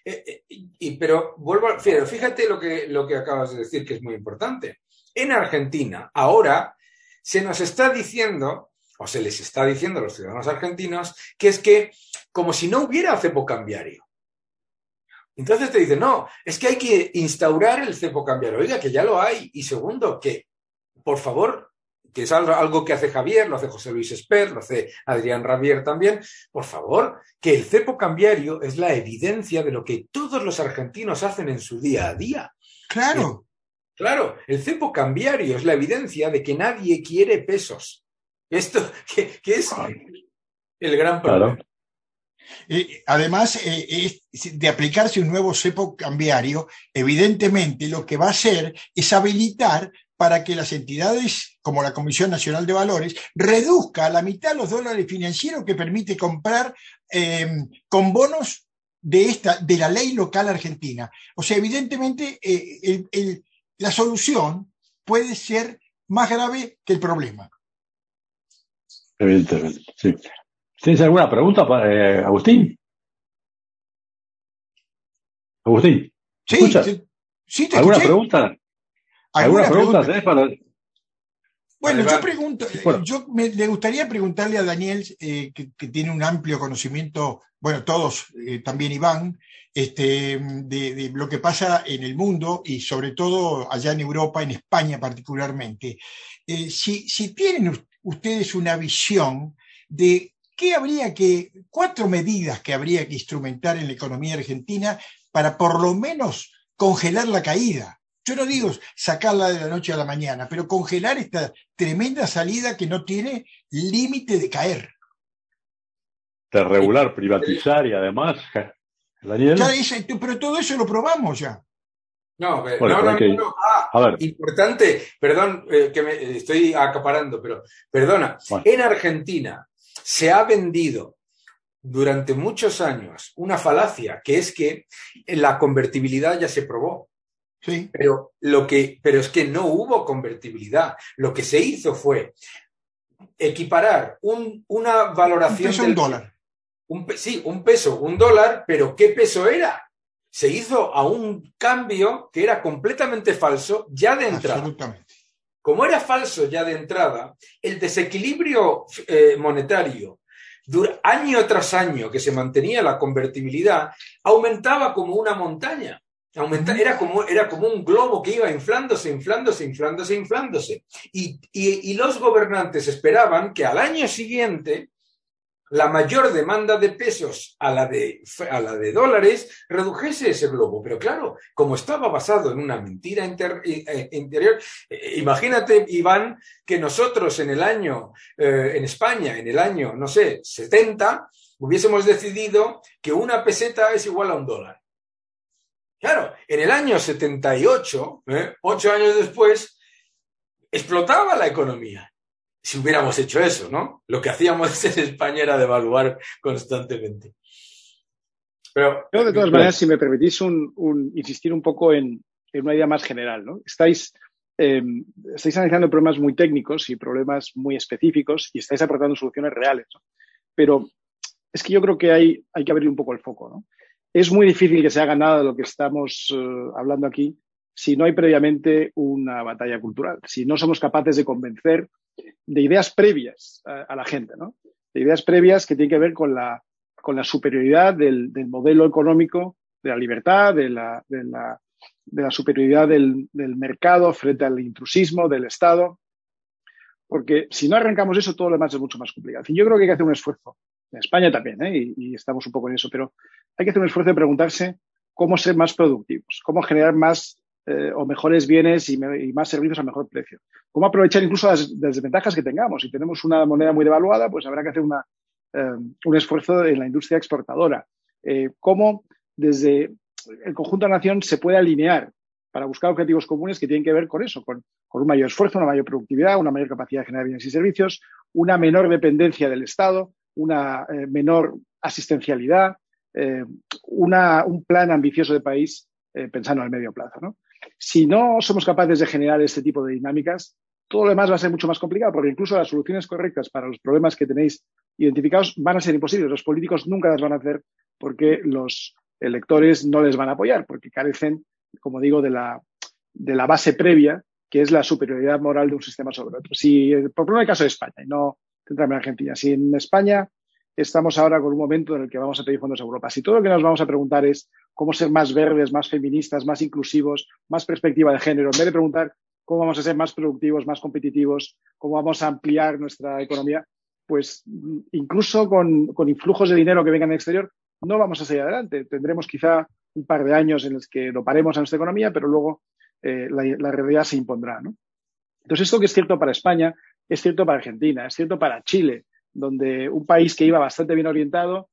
Pero fíjate lo que acabas de decir, que es muy importante. En Argentina, ahora, se nos está diciendo, o se les está diciendo a los ciudadanos argentinos, que es que como si no hubiera cepo cambiario. Entonces te dicen, no, es que hay que instaurar el cepo cambiario. Oiga, que ya lo hay. Y segundo, que, por favor, que es algo que hace Javier, lo hace José Luis Espert, lo hace Adrián Rabier también, por favor, que el cepo cambiario es la evidencia de lo que todos los argentinos hacen en su día a día. Claro. Claro, el cepo cambiario es la evidencia de que nadie quiere pesos. Esto que es el gran problema. Claro. Además, de aplicarse un nuevo cepo cambiario, evidentemente lo que va a hacer es habilitar para que las entidades como la Comisión Nacional de Valores reduzca a la mitad los dólares financieros que permite comprar con bonos de la ley local argentina. O sea, evidentemente la solución puede ser más grave que el problema. Evidentemente, sí. ¿Tienes alguna pregunta, Agustín? Agustín, Sí, ¿escuchas? Sí, te ¿Alguna escuché. pregunta? ¿Alguna pregunta tenés para...? Bueno, Vale, yo pregunto, bueno. le gustaría preguntarle a Daniel, que tiene un amplio conocimiento, bueno, todos, también Iván, de lo que pasa en el mundo y sobre todo allá en Europa, en España particularmente. Si tienen ustedes una visión de cuatro medidas que habría que instrumentar en la economía argentina para por lo menos congelar la caída. Yo no digo sacarla de la noche a la mañana, pero congelar esta tremenda salida que no tiene límite de caer. De regular, privatizar y además, Daniel. Ya pero todo eso lo probamos ya. No. A ver. Importante, perdón, que me estoy acaparando, pero perdona. Bueno. En Argentina se ha vendido durante muchos años una falacia, que es que la convertibilidad ya se probó. Sí. Pero es que no hubo convertibilidad. Lo que se hizo fue equiparar una valoración del dólar. Un peso, un dólar, pero ¿qué peso era? Se hizo a un cambio que era completamente falso ya de entrada. Absolutamente. Como era falso ya de entrada, el desequilibrio monetario año tras año que se mantenía la convertibilidad aumentaba como una montaña. Era como un globo que iba inflándose. Y los gobernantes esperaban que al año siguiente la mayor demanda de pesos a la de dólares redujese ese globo. Pero claro, como estaba basado en una mentira interior, imagínate, Iván, que nosotros en España, en el año, no sé, 70, hubiésemos decidido que una peseta es igual a un dólar. Claro, en el año 78, 8 años después, explotaba la economía. Si hubiéramos hecho eso, ¿no? Lo que hacíamos en España era devaluar constantemente. Pero, yo, de todas maneras, si me permitís insistir un poco en una idea más general, ¿no? Estáis analizando problemas muy técnicos y problemas muy específicos y estáis aportando soluciones reales, ¿no? Pero es que yo creo que hay que abrir un poco el foco, ¿no? Es muy difícil que se haga nada de lo que estamos hablando aquí si no hay previamente una batalla cultural, si no somos capaces de convencer de ideas previas a la gente, ¿no? De ideas previas que tienen que ver con la superioridad del modelo económico de la libertad, de la superioridad del mercado frente al intrusismo del Estado. Porque si no arrancamos eso, todo lo demás es mucho más complicado. Yo creo que hay que hacer un esfuerzo. En España también, y estamos un poco en eso, pero hay que hacer un esfuerzo de preguntarse cómo ser más productivos, cómo generar más o mejores bienes y más servicios a mejor precio. Cómo aprovechar incluso las desventajas que tengamos. Si tenemos una moneda muy devaluada, pues habrá que hacer un esfuerzo en la industria exportadora. Cómo desde el conjunto de la nación se puede alinear para buscar objetivos comunes que tienen que ver con eso, con un mayor esfuerzo, una mayor productividad, una mayor capacidad de generar bienes y servicios, una menor dependencia del Estado, una menor asistencialidad, un plan ambicioso de país pensando al medio plazo, ¿no? Si no somos capaces de generar este tipo de dinámicas, todo lo demás va a ser mucho más complicado, porque incluso las soluciones correctas para los problemas que tenéis identificados van a ser imposibles. Los políticos nunca las van a hacer porque los electores no les van a apoyar, porque carecen, como digo, de la base previa, que es la superioridad moral de un sistema sobre otro. Si, por ejemplo, en el caso de España, y no centrarme en Argentina, si en España estamos ahora con un momento en el que vamos a pedir fondos a Europa, si todo lo que nos vamos a preguntar es cómo ser más verdes, más feministas, más inclusivos, más perspectiva de género, en vez de preguntar cómo vamos a ser más productivos, más competitivos, cómo vamos a ampliar nuestra economía, pues incluso con influjos de dinero que vengan del exterior, no vamos a seguir adelante. Tendremos quizá un par de años en los que lo paremos a nuestra economía, pero luego la realidad se impondrá, ¿no? Entonces, esto que es cierto para España, es cierto para Argentina, es cierto para Chile, donde un país que iba bastante bien orientado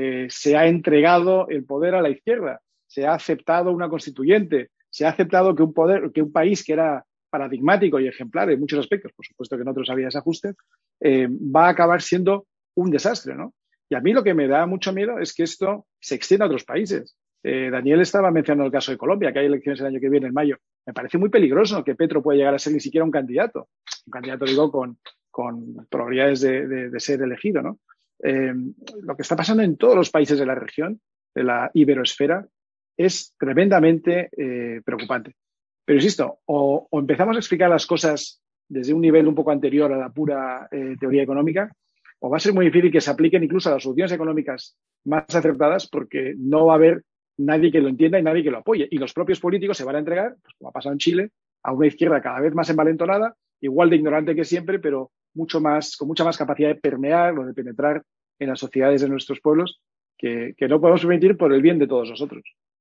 se ha entregado el poder a la izquierda, se ha aceptado una constituyente, se ha aceptado que un país que era paradigmático y ejemplar en muchos aspectos, por supuesto que en otros había desajustes, va a acabar siendo un desastre, ¿no? Y a mí lo que me da mucho miedo es que esto se extienda a otros países. Daniel estaba mencionando el caso de Colombia, que hay elecciones el año que viene, en mayo. Me parece muy peligroso que Petro pueda llegar a ser ni siquiera un candidato. Un candidato, digo, con probabilidades de ser elegido, ¿no? Lo que está pasando en todos los países de la región, de la iberoesfera, es tremendamente preocupante. Pero insisto, o empezamos a explicar las cosas desde un nivel un poco anterior a la pura teoría económica, o va a ser muy difícil que se apliquen incluso a las soluciones económicas más acertadas, porque no va a haber nadie que lo entienda y nadie que lo apoye. Y los propios políticos se van a entregar, pues como ha pasado en Chile, a una izquierda cada vez más envalentonada, igual de ignorante que siempre, pero con mucha más capacidad de permear o de penetrar en las sociedades de nuestros pueblos, que no podemos permitir por el bien de todos nosotros.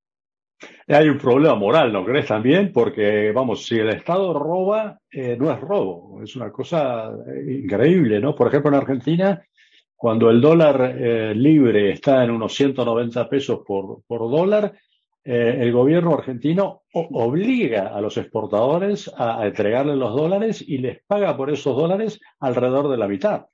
Hay un problema moral, ¿no crees también? Porque, vamos, si el Estado roba, no es robo, es una cosa increíble, ¿no? Por ejemplo, en Argentina, cuando el dólar libre está en unos 190 pesos por dólar, el gobierno argentino obliga a los exportadores a entregarle los dólares y les paga por esos dólares alrededor de la mitad.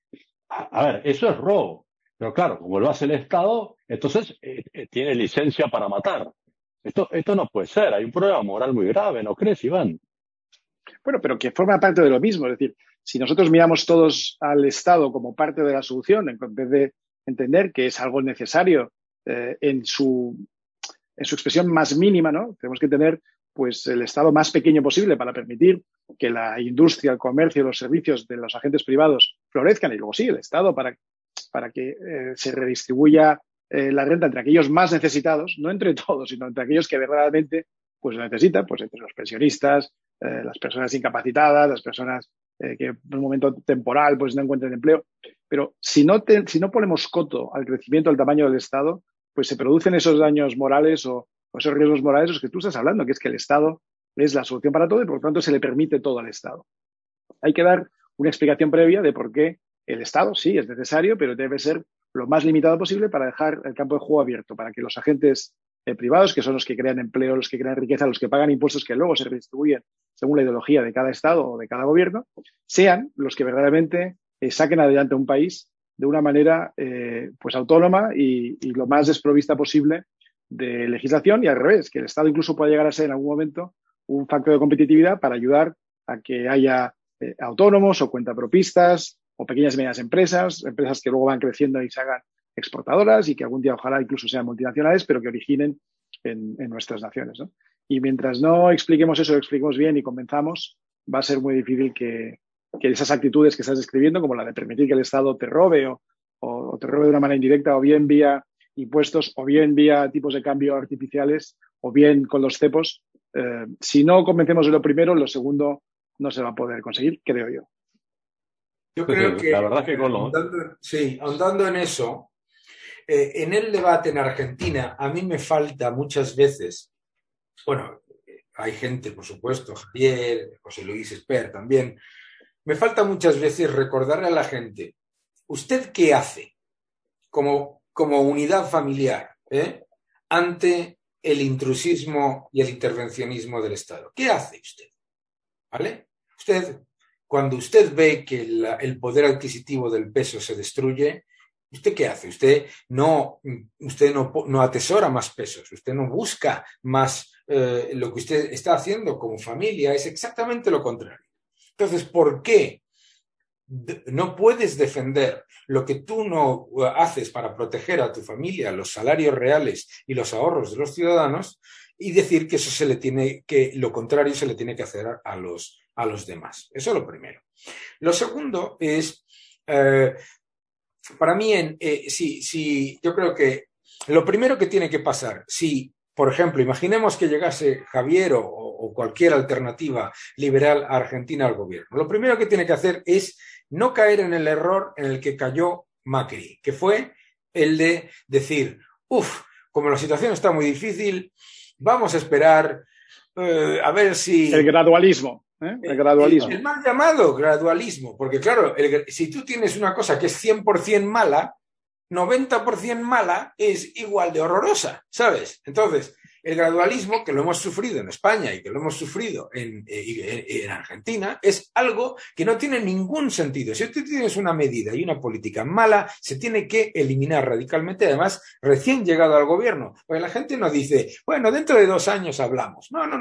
A ver, eso es robo. Pero claro, como lo hace el Estado, entonces tiene licencia para matar. Esto no puede ser, hay un problema moral muy grave, ¿no crees, Iván? Bueno, pero que forma parte de lo mismo. Es decir, si nosotros miramos todos al Estado como parte de la solución, en vez de entender que es algo necesario en su expresión más mínima, ¿no? Tenemos que tener pues el Estado más pequeño posible para permitir que la industria, el comercio, los servicios de los agentes privados florezcan, y luego sí, el Estado para que se redistribuya la renta entre aquellos más necesitados, no entre todos, sino entre aquellos que verdaderamente pues lo necesitan, pues entre los pensionistas, las personas incapacitadas, las personas que en un momento temporal pues no encuentran empleo. Pero si no ponemos coto al crecimiento, al tamaño del Estado, pues se producen esos daños morales o esos riesgos morales de los que tú estás hablando, que es que el Estado es la solución para todo y por lo tanto se le permite todo al Estado. Hay que dar una explicación previa de por qué el Estado sí es necesario, pero debe ser lo más limitado posible para dejar el campo de juego abierto, para que los agentes privados, que son los que crean empleo, los que crean riqueza, los que pagan impuestos que luego se redistribuyen según la ideología de cada Estado o de cada gobierno, sean los que verdaderamente saquen adelante un país de una manera pues autónoma y lo más desprovista posible de legislación, y al revés, que el Estado incluso pueda llegar a ser en algún momento un factor de competitividad para ayudar a que haya autónomos o cuentapropistas o pequeñas y medianas empresas que luego van creciendo y se hagan exportadoras y que algún día ojalá incluso sean multinacionales, pero que originen en nuestras naciones, ¿no? Y mientras no expliquemos eso, lo expliquemos bien y convenzamos, va a ser muy difícil que esas actitudes que estás describiendo, como la de permitir que el Estado te robe o te robe de una manera indirecta o bien vía impuestos, o bien vía tipos de cambio artificiales, o bien con los cepos. Si no convencemos de lo primero, lo segundo no se va a poder conseguir, creo yo. Yo creo que, la verdad es que ahondando en eso, en el debate en Argentina, a mí me falta muchas veces, bueno, hay gente, por supuesto, Javier, José Luis Esper también, me falta muchas veces recordarle a la gente, ¿usted qué hace como unidad familiar ante el intrusismo y el intervencionismo del Estado? ¿Qué hace usted? ¿Vale? Cuando usted ve que el poder adquisitivo del peso se destruye, ¿usted qué hace? Usted no atesora más pesos, usted no busca más. Lo que usted está haciendo como familia es exactamente lo contrario. Entonces, ¿por qué no puedes defender lo que tú no haces para proteger a tu familia, los salarios reales y los ahorros de los ciudadanos, y decir que lo contrario se le tiene que hacer a los demás? Eso es lo primero. Lo segundo es, para mí, yo creo que lo primero que tiene que pasar, si, por ejemplo, imaginemos que llegase Javier o cualquier alternativa liberal a Argentina al gobierno, lo primero que tiene que hacer es no caer en el error en el que cayó Macri, que fue el de decir, como la situación está muy difícil, vamos a esperar a ver si... El gradualismo. El gradualismo. El mal llamado gradualismo, porque claro, si tú tienes una cosa que es 100% mala, 90% mala es igual de horrorosa, ¿sabes? Entonces, el gradualismo, que lo hemos sufrido en España y que lo hemos sufrido en Argentina, es algo que no tiene ningún sentido. Si tú tienes una medida y una política mala, se tiene que eliminar radicalmente, además, recién llegado al gobierno, porque la gente no dice, bueno, dentro de 2 años hablamos. No.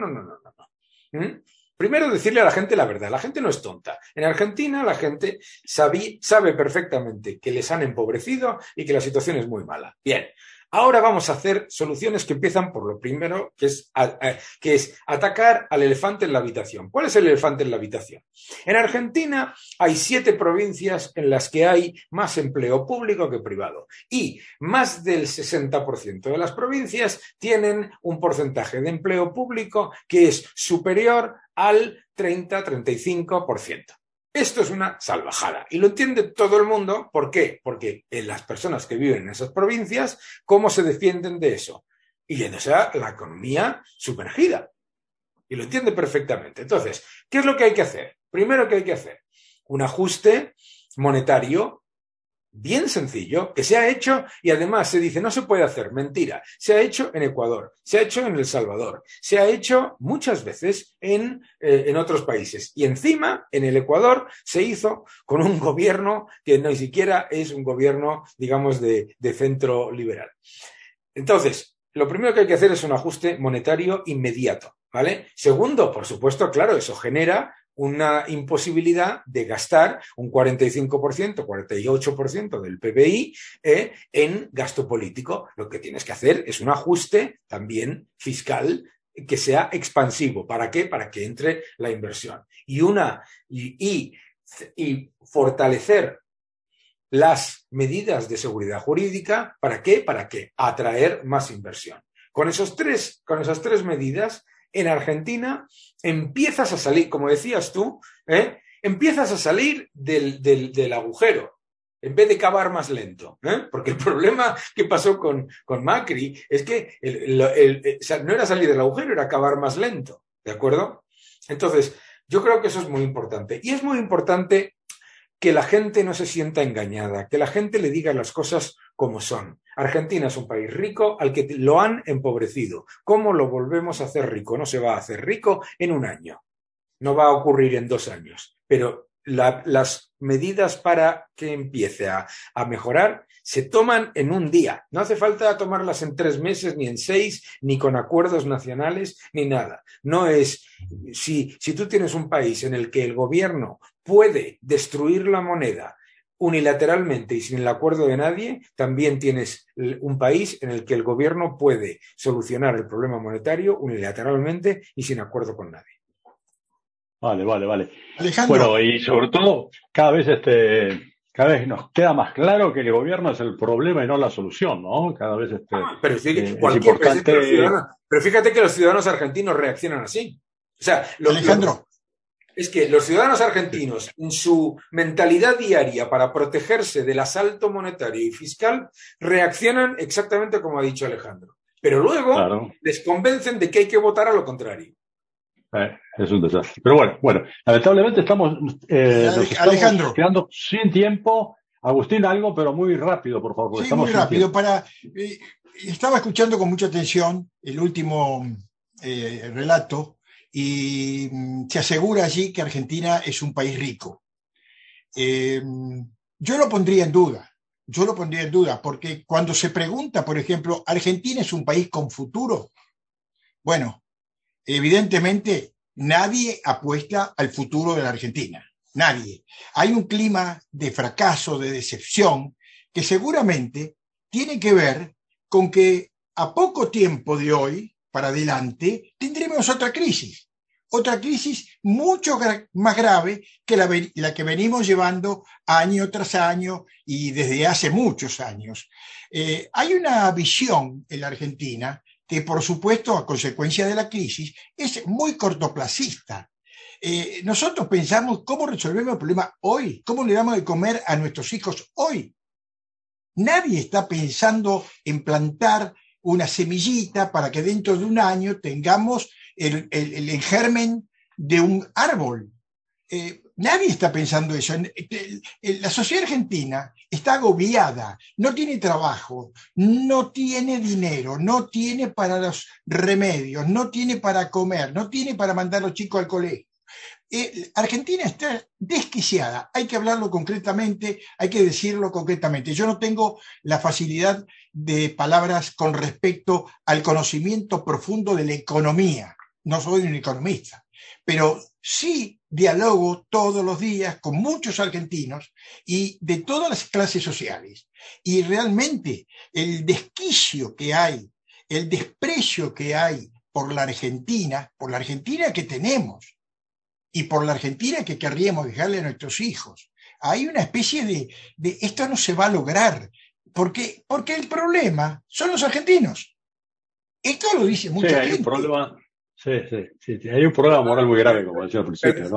Primero, decirle a la gente la verdad. La gente no es tonta. En Argentina la gente sabe perfectamente que les han empobrecido y que la situación es muy mala. Bien, ahora vamos a hacer soluciones que empiezan por lo primero, que es atacar al elefante en la habitación. ¿Cuál es el elefante en la habitación? En Argentina hay 7 provincias en las que hay más empleo público que privado. Y más del 60% de las provincias tienen un porcentaje de empleo público que es superior al 30-35%. Esto es una salvajada y lo entiende todo el mundo. ¿Por qué? Porque las personas que viven en esas provincias, ¿cómo se defienden de eso? Yéndose a la economía sumergida. Y lo entiende perfectamente. Entonces, ¿qué es lo que hay que hacer? Primero que hay que hacer un ajuste monetario bien sencillo, que se ha hecho y además se dice no se puede hacer, mentira, se ha hecho en Ecuador, se ha hecho en El Salvador, se ha hecho muchas veces en otros países y encima en el Ecuador se hizo con un gobierno que ni siquiera es un gobierno, digamos, de centro liberal. Entonces, lo primero que hay que hacer es un ajuste monetario inmediato, ¿vale? Segundo, por supuesto, claro, eso genera una imposibilidad de gastar un 45%, 48% del PBI en gasto político. Lo que tienes que hacer es un ajuste también fiscal que sea expansivo. ¿Para qué? Para que entre la inversión. Y fortalecer las medidas de seguridad jurídica. ¿Para qué? Para que atraer más inversión. Con esas tres medidas, en Argentina empiezas a salir, como decías tú, empiezas a salir del agujero, en vez de cavar más lento. Porque el problema que pasó con Macri es que no era salir del agujero, era cavar más lento, ¿de acuerdo? Entonces, yo creo que eso es muy importante. Y es muy importante que la gente no se sienta engañada, que la gente le diga las cosas como son. Argentina es un país rico al que lo han empobrecido. ¿Cómo lo volvemos a hacer rico? No se va a hacer rico en 1 año. No va a ocurrir en 2 años. Pero las medidas para que empiece a mejorar se toman en 1 día. No hace falta tomarlas en 3 meses, ni en 6, ni con acuerdos nacionales, ni nada. No es... Si tú tienes un país en el que el gobierno puede destruir la moneda unilateralmente y sin el acuerdo de nadie, también tienes un país en el que el gobierno puede solucionar el problema monetario unilateralmente y sin acuerdo con nadie. Vale. Alejandro. Bueno, y sobre todo, cada vez cada vez nos queda más claro que el gobierno es el problema y no la solución, ¿no? Cada vez pero sí, es cualquier presidente de los importante. ciudadanos. Pero fíjate que los ciudadanos argentinos reaccionan así. O sea, Alejandro. Es que los ciudadanos argentinos, en su mentalidad diaria para protegerse del asalto monetario y fiscal, reaccionan exactamente como ha dicho Alejandro. Pero luego les convencen de que hay que votar a lo contrario. Es un desastre. Pero bueno, lamentablemente estamos Alejandro, quedando sin tiempo. Agustín, algo, pero muy rápido, por favor. Sí, muy rápido. Estaba escuchando con mucha atención el último relato y se asegura allí que Argentina es un país rico. Yo lo pondría en duda, porque cuando se pregunta, por ejemplo, ¿Argentina es un país con futuro? Bueno, evidentemente nadie apuesta al futuro de la Argentina, nadie. Hay un clima de fracaso, de decepción, que seguramente tiene que ver con que a poco tiempo de hoy para adelante tendremos otra crisis mucho más grave que la que venimos llevando año tras año y desde hace muchos años. Hay una visión en la Argentina que, por supuesto, a consecuencia de la crisis, es muy cortoplacista. Nosotros pensamos cómo resolvemos el problema hoy, cómo le damos de comer a nuestros hijos hoy. Nadie está pensando en plantar una semillita para que dentro de un año tengamos el germen de un árbol. Nadie está pensando eso. La sociedad argentina está agobiada, no tiene trabajo, no tiene dinero, no tiene para los remedios, no tiene para comer, no tiene para mandar a los chicos al colegio. Argentina está desquiciada, hay que hablarlo concretamente, hay que decirlo concretamente. Yo no tengo la facilidad de palabras con respecto al conocimiento profundo de la economía, no soy un economista, pero sí dialogo todos los días con muchos argentinos y de todas las clases sociales. Y realmente el desquicio que hay, el desprecio que hay por la Argentina que tenemos, y por la Argentina que querríamos dejarle a nuestros hijos. Hay una especie de esto no se va a lograr, porque el problema son los argentinos. Esto lo dice mucha gente. Hay un problema moral muy grave, como decía al principio.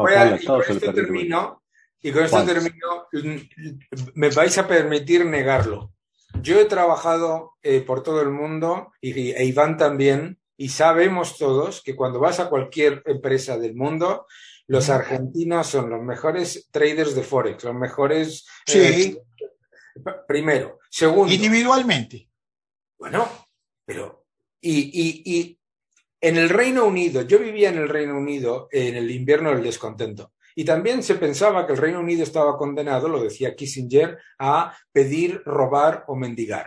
Y con esto termino, me vais a permitir negarlo. Yo he trabajado por todo el mundo, e Iván también, y sabemos todos que cuando vas a cualquier empresa del mundo, los argentinos son los mejores traders de Forex, los mejores... Sí. Primero. Segundo. Individualmente. Bueno, pero... Y en el Reino Unido, yo vivía en el Reino Unido en el invierno del descontento. Y también se pensaba que el Reino Unido estaba condenado, lo decía Kissinger, a pedir, robar o mendigar.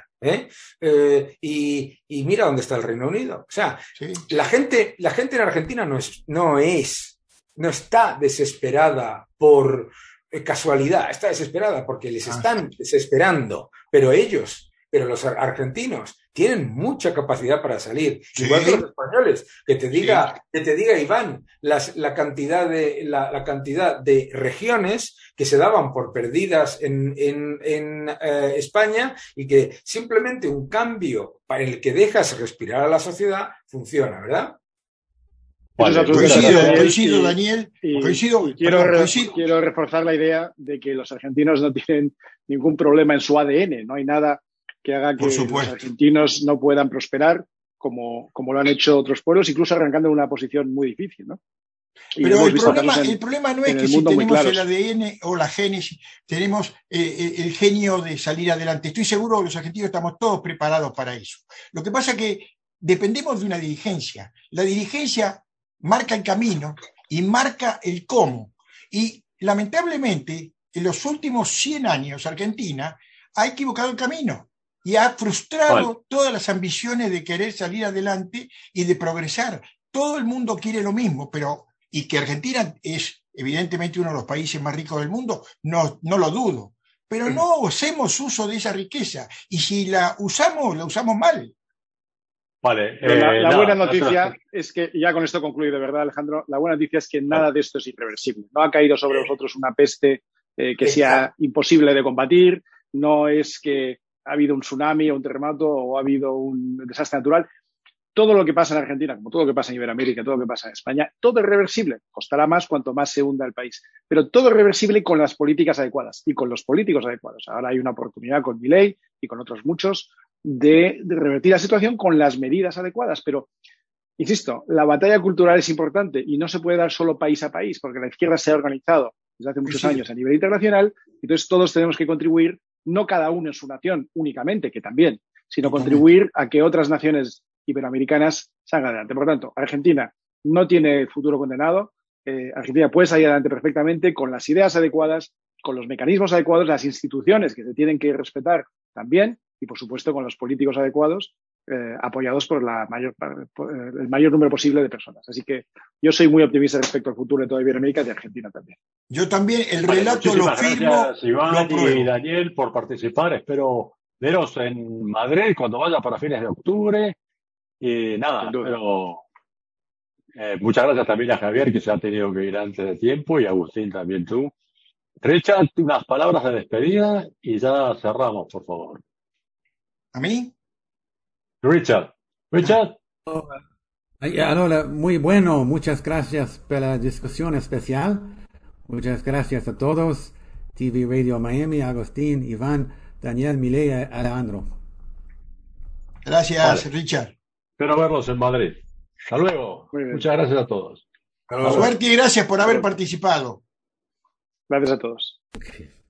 Y mira dónde está el Reino Unido. O sea, sí. la gente en Argentina no está desesperada por casualidad, está desesperada porque les están desesperando, pero los argentinos tienen mucha capacidad para salir, sí. Igual que los españoles, que te diga Iván la cantidad de regiones que se daban por perdidas en España y que simplemente un cambio para el que dejas respirar a la sociedad funciona, ¿verdad? Vale, coincido, Daniel. Quiero reforzar la idea de que los argentinos no tienen ningún problema en su ADN. No hay nada que haga que los argentinos no puedan prosperar como lo han hecho otros pueblos, incluso arrancando en una posición muy difícil, ¿no? Pero el problema no es que si tenemos el ADN o la génesis, tenemos el genio de salir adelante. Estoy seguro que los argentinos estamos todos preparados para eso. Lo que pasa es que dependemos de una dirigencia. La dirigencia marca el camino y marca el cómo. Y lamentablemente, en los últimos 100 años, Argentina ha equivocado el camino y ha frustrado todas las ambiciones de querer salir adelante y de progresar. Todo el mundo quiere lo mismo, y que Argentina es evidentemente uno de los países más ricos del mundo, no lo dudo, pero no hacemos uso de esa riqueza, y si la usamos mal. Vale. La buena noticia es que, y ya con esto concluyo de verdad, Alejandro, la buena noticia es que nada de esto es irreversible. No ha caído sobre vosotros una peste que sea imposible de combatir, no es que ha habido un tsunami o un terremoto o ha habido un desastre natural. Todo lo que pasa en Argentina, como todo lo que pasa en Iberoamérica, todo lo que pasa en España, todo es reversible. Costará más cuanto más se hunda el país. Pero todo es reversible con las políticas adecuadas y con los políticos adecuados. Ahora hay una oportunidad con Milei y con otros muchos de revertir la situación con las medidas adecuadas. Pero, insisto, la batalla cultural es importante y no se puede dar solo país a país, porque la izquierda se ha organizado desde hace muchos años a nivel internacional. Entonces todos tenemos que contribuir, no cada uno en su nación únicamente, que también, sino contribuir a que otras naciones iberoamericanas salgan adelante. Por lo tanto, Argentina no tiene futuro condenado. Argentina puede salir adelante perfectamente con las ideas adecuadas, con los mecanismos adecuados, las instituciones que se tienen que respetar también y, por supuesto, con los políticos adecuados, apoyados por el mayor número posible de personas. Así que yo soy muy optimista respecto al futuro de toda Iberoamérica y de Argentina también. Yo también, el relato lo firmo. Gracias, Iván y Daniel, por participar. Espero veros en Madrid cuando vaya para fines de octubre. Y nada, pero muchas gracias también a Javier, que se ha tenido que ir antes de tiempo, y a Agustín también tú. Richard, unas palabras de despedida y ya cerramos, por favor. ¿A mí? Richard. Allora, muy bueno, muchas gracias por la discusión especial. Muchas gracias a todos. TV Radio Miami, Agustín, Iván, Daniel, Milei, Alejandro. Gracias, Richard. Espero verlos en Madrid. Hasta luego. Muchas gracias a todos. Suerte y gracias por haber participado. Gracias a todos. Okay.